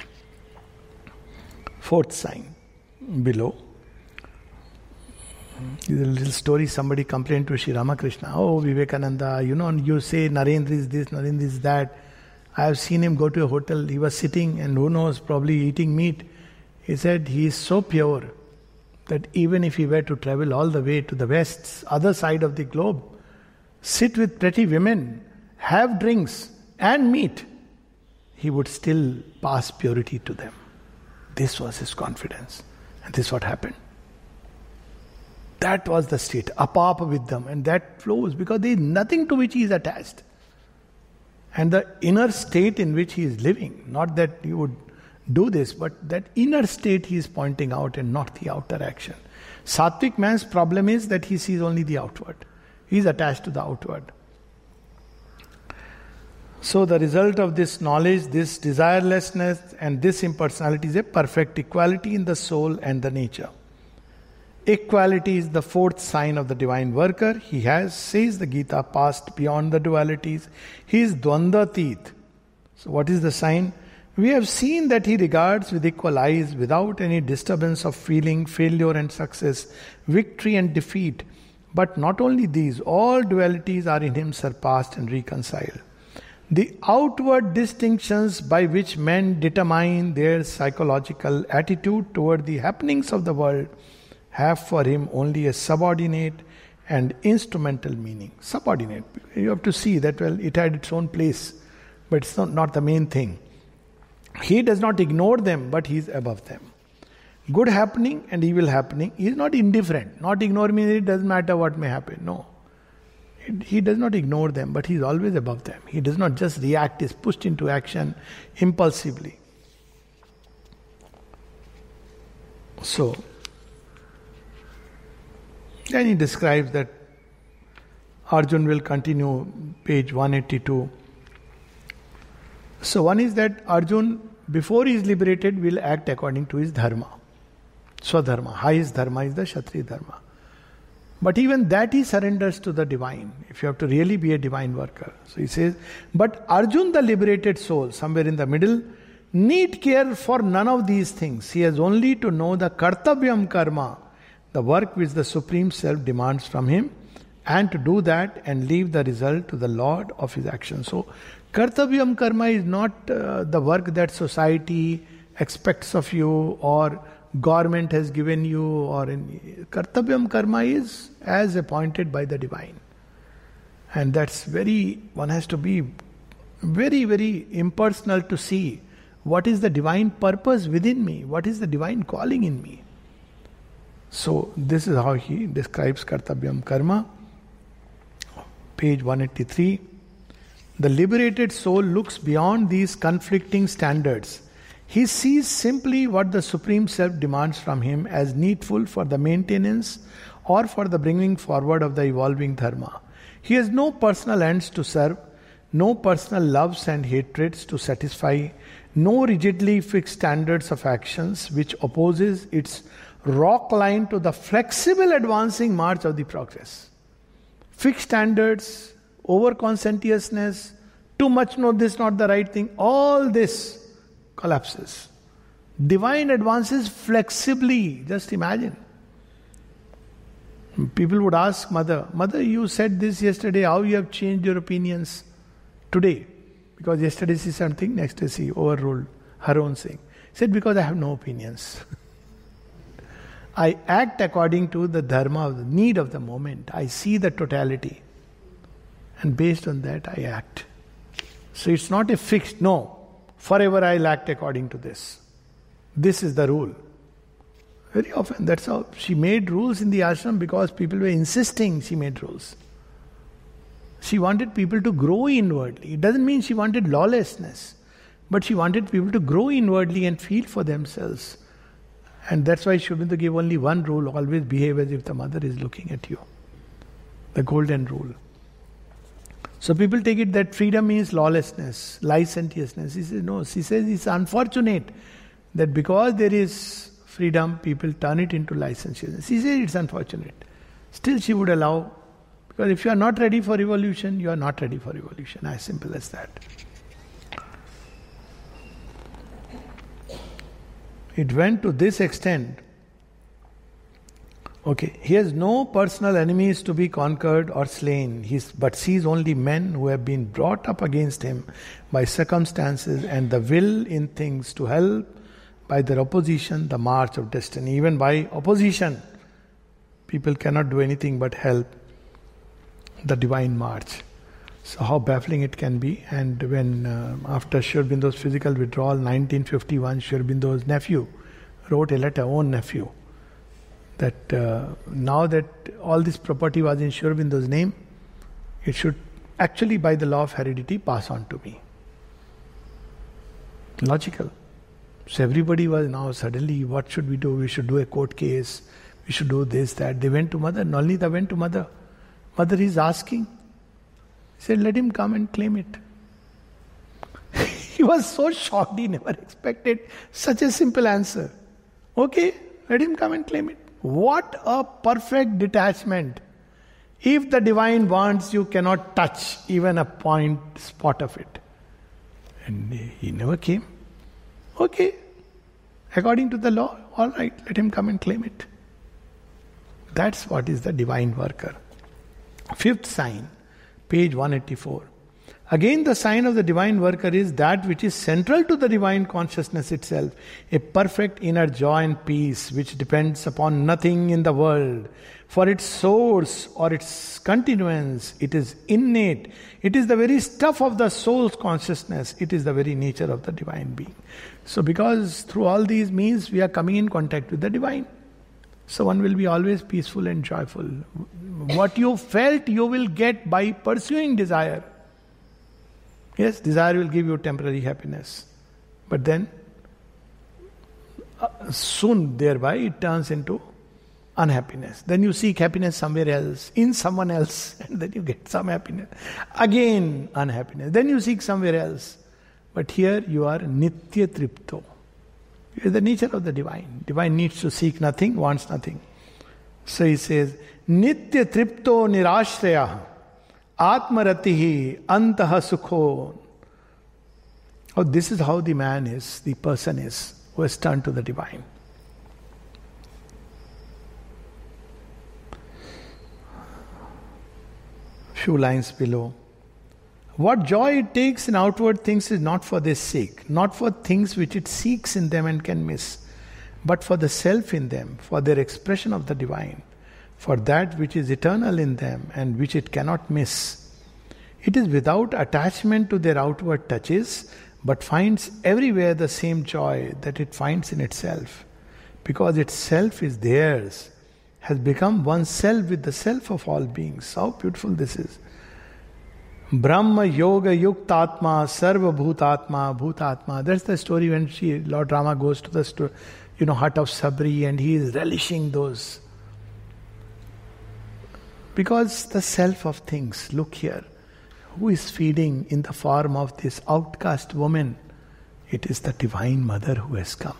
Fourth sign, below. This is a little story. Somebody complained to Sri Ramakrishna. Oh, Vivekananda, you say Narendra is this, Narendra is that. I have seen him go to a hotel. He was sitting and who knows, probably eating meat. He said he is so pure that even if he were to travel all the way to the west, other side of the globe, sit with pretty women, have drinks and meat, he would still pass purity to them. This was his confidence. And this is what happened. That was the state, apapa-viddham, and that flows because there is nothing to which he is attached. And the inner state in which he is living, not that he would do this, but that inner state he is pointing out and not the outer action. Sattvic man's problem is that he sees only the outward. He is attached to the outward. So the result of this knowledge, this desirelessness and this impersonality is a perfect equality in the soul and the nature. Equality is the fourth sign of the divine worker. He has, says the Gita, passed beyond the dualities. He is Dvandvatit. So what is the sign? We have seen that he regards with equal eyes, without any disturbance of feeling, failure and success, victory and defeat. But not only these, all dualities are in him surpassed and reconciled. The outward distinctions by which men determine their psychological attitude toward the happenings of the world have for him only a subordinate and instrumental meaning. Subordinate. You have to see that, well, it had its own place, but it's not the main thing. He does not ignore them, but he is above them. Good happening and evil happening, he is not indifferent. Not ignore means it doesn't matter what may happen. No. He does not ignore them, but he is always above them. He does not just react, he is pushed into action impulsively. So, then he describes that Arjun will continue, page 182. So one is that Arjun, before he is liberated, will act according to his dharma. Swadharma. Highest dharma is the Kshatriya dharma. But even that he surrenders to the divine, if you have to really be a divine worker. So he says, but Arjun, the liberated soul, somewhere in the middle, need care for none of these things. He has only to know the kartavyam karma, the work which the Supreme Self demands from him, and to do that and leave the result to the Lord of his action. So, kartavyam karma is not the work that society expects of you or government has given you, or kartavyam karma is as appointed by the divine. And that's one has to be very, very impersonal to see what is the divine purpose within me, what is the divine calling in me. So this is how he describes kartavyam karma. Page 183. The liberated soul looks beyond these conflicting standards. He sees simply what the Supreme Self demands from him as needful for the maintenance or for the bringing forward of the evolving dharma. He has no personal ends to serve, no personal loves and hatreds to satisfy, no rigidly fixed standards of actions which opposes its rock line to the flexible advancing march of the progress. Fixed standards, over-conscientiousness, too much, no, this is not the right thing, all this collapses. Divine advances flexibly. Just imagine. People would ask Mother, you said this yesterday, how you have changed your opinions today? Because yesterday she said something, next day she overruled her own saying. She said, because I have no opinions. I act according to the dharma of the need of the moment. I see the totality. And based on that I act. So it's not a fixed, no. Forever I'll act according to this. This is the rule. Very often, that's how she made rules in the ashram because people were insisting she made rules. She wanted people to grow inwardly. It doesn't mean she wanted lawlessness, but she wanted people to grow inwardly and feel for themselves. And that's why Sri Aurobindo gave only one rule: always behave as if the mother is looking at you. The golden rule. So people take it that freedom means lawlessness, licentiousness. He says no. She says it's unfortunate that because there is freedom, people turn it into licentiousness. She says it's unfortunate. Still she would allow, because if you are not ready for evolution, you are not ready for evolution. As simple as that. It went to this extent. Okay, he has no personal enemies to be conquered or slain, but sees only men who have been brought up against him by circumstances and the will in things to help by their opposition the march of destiny. Even by opposition, people cannot do anything but help the divine march. So how baffling it can be. And when after Sri Aurobindo's physical withdrawal, 1951, Sri Aurobindo's nephew wrote a letter, own nephew, that now that all this property was in Sri Aurobindo's name, it should actually by the law of heredity pass on to me. Logical. So everybody was now suddenly, what should we do? We should do a court case. We should do this, that. They went to mother. Nalnita went to mother. Mother is asking. He said, let him come and claim it. He was so shocked. He never expected such a simple answer. Okay, let him come and claim it. What a perfect detachment. If the divine wants, you cannot touch even a spot of it. And he never came. Okay, according to the law, all right, let him come and claim it. That's what is the divine worker. Fifth sign, page 184. Again, the sign of the divine worker is that which is central to the divine consciousness itself, a perfect inner joy and peace which depends upon nothing in the world. For its source or its continuance, it is innate. It is the very stuff of the soul's consciousness. It is the very nature of the divine being. So because through all these means we are coming in contact with the divine. So one will be always peaceful and joyful. What you felt, you will get by pursuing desire. Yes, desire will give you temporary happiness. But then, soon thereby it turns into unhappiness. Then you seek happiness somewhere else, in someone else, and then you get some happiness. Again, unhappiness. Then you seek somewhere else. But here you are nitya tripto. It is the nature of the divine. Divine needs to seek nothing, wants nothing. So he says, nitya tripto nirashraya. Atmaratihi antaha sukho. Oh, this is how the man is, the person is, who has turned to the divine. Few lines below. What joy it takes in outward things is not for their sake, not for things which it seeks in them and can miss, but for the self in them, for their expression of the divine, for that which is eternal in them and which it cannot miss. It is without attachment to their outward touches, but finds everywhere the same joy that it finds in itself, because its self is theirs, has become one self with the self of all beings. How beautiful this is. Brahma Yoga Yuktatma Sarva Bhutatma Bhutatma. That's the story when Lord Rama goes to the hut of Sabri and he is relishing those. Because the self of things, look here, who is feeding in the form of this outcast woman? It is the Divine Mother who has come.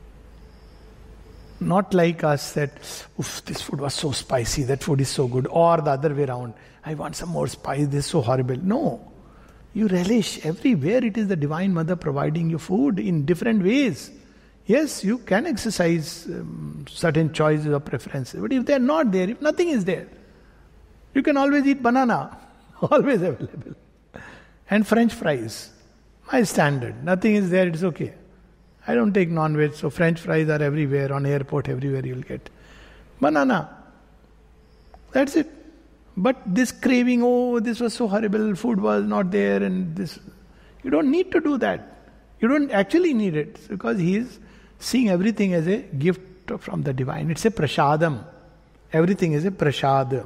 Not like us that, this food was so spicy, that food is so good, or the other way around. I want some more spice, this is so horrible. No. You relish everywhere. It is the Divine Mother providing you food in different ways. Yes, you can exercise certain choices or preferences, but if they are not there, if nothing is there, you can always eat banana, always available. And French fries, my standard. Nothing is there, it's okay. I don't take non-veg, so French fries are everywhere, on airport, everywhere you'll get. Banana. That's it. But this craving, this was so horrible, food was not there, and this. You don't need to do that. You don't actually need it, because he is seeing everything as a gift from the divine. It's a prashadam. Everything is a prashad.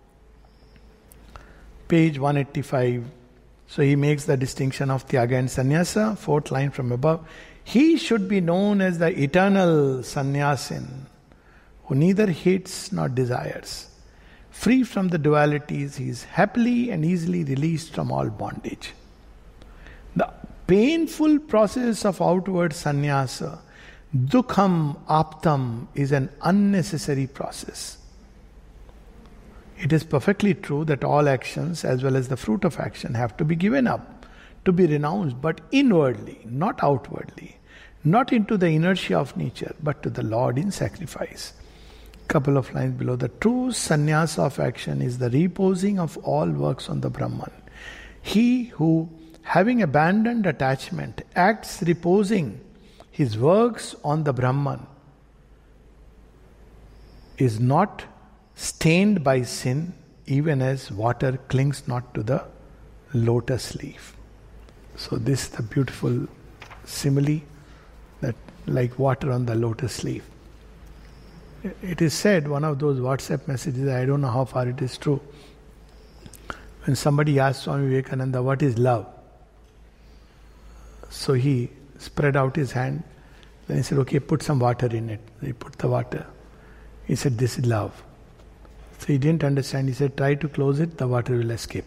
Page 185. So he makes the distinction of Tyaga and Sannyasa, fourth line from above. He should be known as the eternal sannyasin, who neither hates nor desires. Free from the dualities, he is happily and easily released from all bondage. The painful process of outward sannyasa, dukham aptam, is an unnecessary process. It is perfectly true that all actions as well as the fruit of action have to be given up, to be renounced, but inwardly, not outwardly, not into the inertia of nature, but to the Lord in sacrifice. Couple of lines below. The true sannyasa of action is the reposing of all works on the Brahman. He who, having abandoned attachment, acts reposing his works on the Brahman, is not stained by sin, even as water clings not to the lotus leaf. So this is the beautiful simile, that like water on the lotus leaf. It is said, one of those WhatsApp messages, I don't know how far it is true, when somebody asked Swami Vivekananda, what is love? So he spread out his hand, then he said, okay, put some water in it. He put the water. He said, this is love. So he didn't understand. He said, try to close it, the water will escape.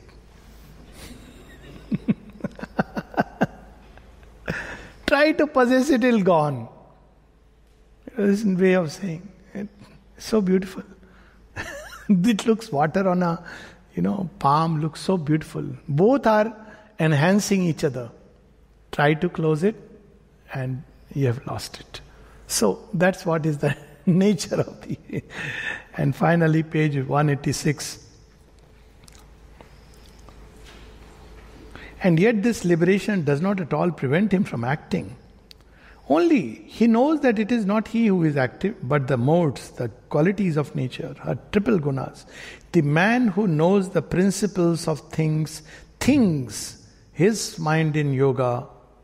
Try to possess it, it'll gone. This is a way of saying. It's so beautiful. It looks, water on a palm looks so beautiful. Both are enhancing each other. Try to close it and you have lost it. So that's what is the nature of the... And finally, page 186. And yet this liberation does not at all prevent him from acting. Only he knows that it is not he who is active, but the modes, the qualities of nature, her triple gunas. The man who knows the principles of things, his mind in yoga,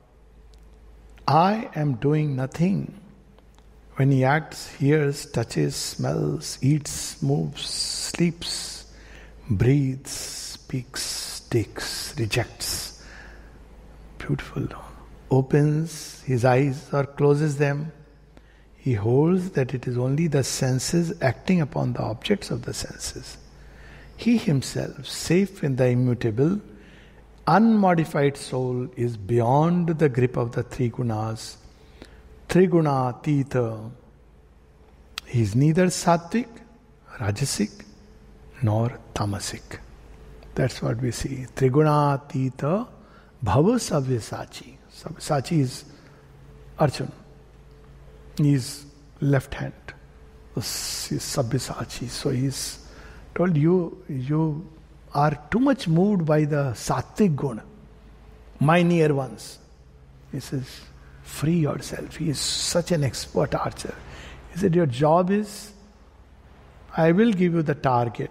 I am doing nothing. When he acts, hears, touches, smells, eats, moves, sleeps, breathes, speaks, takes, rejects. Beautiful. Opens his eyes or closes them. He holds that it is only the senses acting upon the objects of the senses. He himself, safe in the immutable, unmodified soul, is beyond the grip of the three gunas. Triguna Tita. He is neither sattvic, rajasic, nor tamasic. That's what we see. Triguna Tita Bhava Savyasachi. Sabyasachi is Arjun. He is left hand. This is Sabyasachi. So he's told you are too much moved by the Sattvic Guna, my near ones. He says, free yourself. He is such an expert archer. He said, your job is, I will give you the target.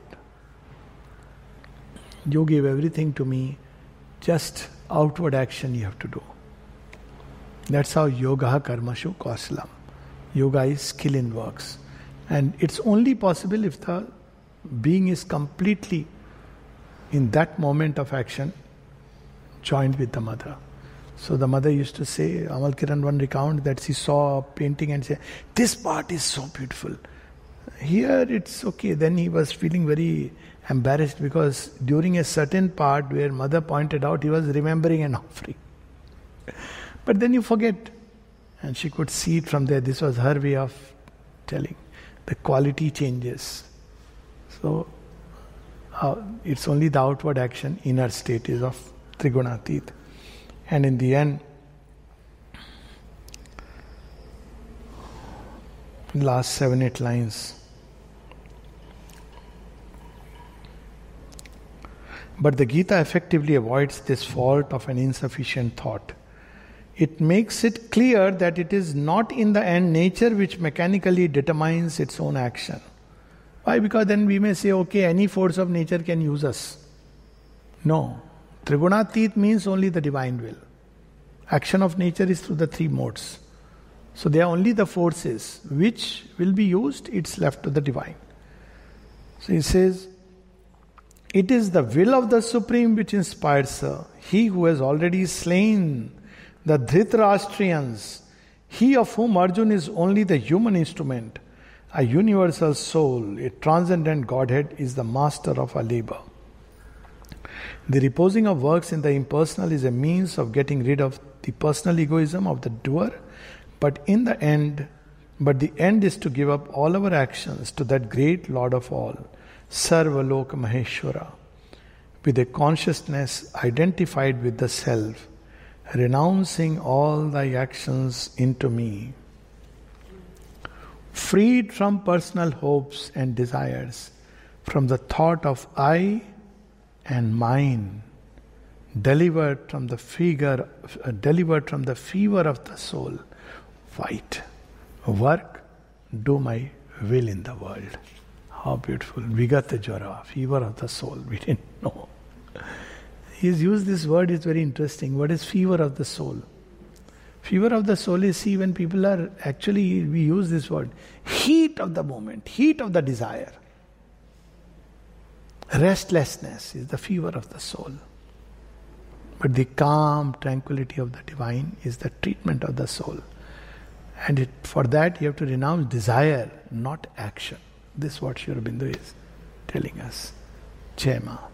You give everything to me, just outward action you have to do. That's how yoga karmashu kausalam. Yoga is skill in works. And it's only possible if the being is completely, in that moment of action, joined with the mother. So the mother used to say, Amal Kiran one recount that she saw a painting and said, this part is so beautiful. Here it's okay. Then he was feeling very embarrassed because during a certain part where mother pointed out, he was remembering an offering. But then you forget. And she could see it from there. This was her way of telling. The quality changes. So it's only the outward action, inner state is of Trigunatit. And in the end, last 7-8 lines. But the Gita effectively avoids this fault of an insufficient thought. It makes it clear that it is not in the end nature which mechanically determines its own action. Why? Because then we may say, okay, any force of nature can use us. No. Trigunatit means only the divine will. Action of nature is through the 3 modes. So they are only the forces which will be used, it's left to the divine. So he says, it is the will of the Supreme which inspires her. He who has already slain the Dhritarashtrians, he of whom Arjun is only the human instrument, a universal soul, a transcendent Godhead, is the master of our labor. The reposing of works in the impersonal is a means of getting rid of the personal egoism of the doer, but the end is to give up all our actions to that great Lord of all, Sarvaloka Maheshwara, with a consciousness identified with the self, renouncing all thy actions into me. Freed from personal hopes and desires, from the thought of I and mine, delivered from the fever of the soul, fight, work, do my will in the world. How beautiful. Vigata jara, fever of the soul. We didn't know. He's used this word, it's very interesting. What is fever of the soul? Fever of the soul is, see, when people are, actually we use this word, heat of the moment, heat of the desire. Restlessness is the fever of the soul. But the calm tranquility of the divine is the treatment of the soul. And for that you have to renounce desire, not action. This is what Sri Aurobindo is telling us. Jai Ma.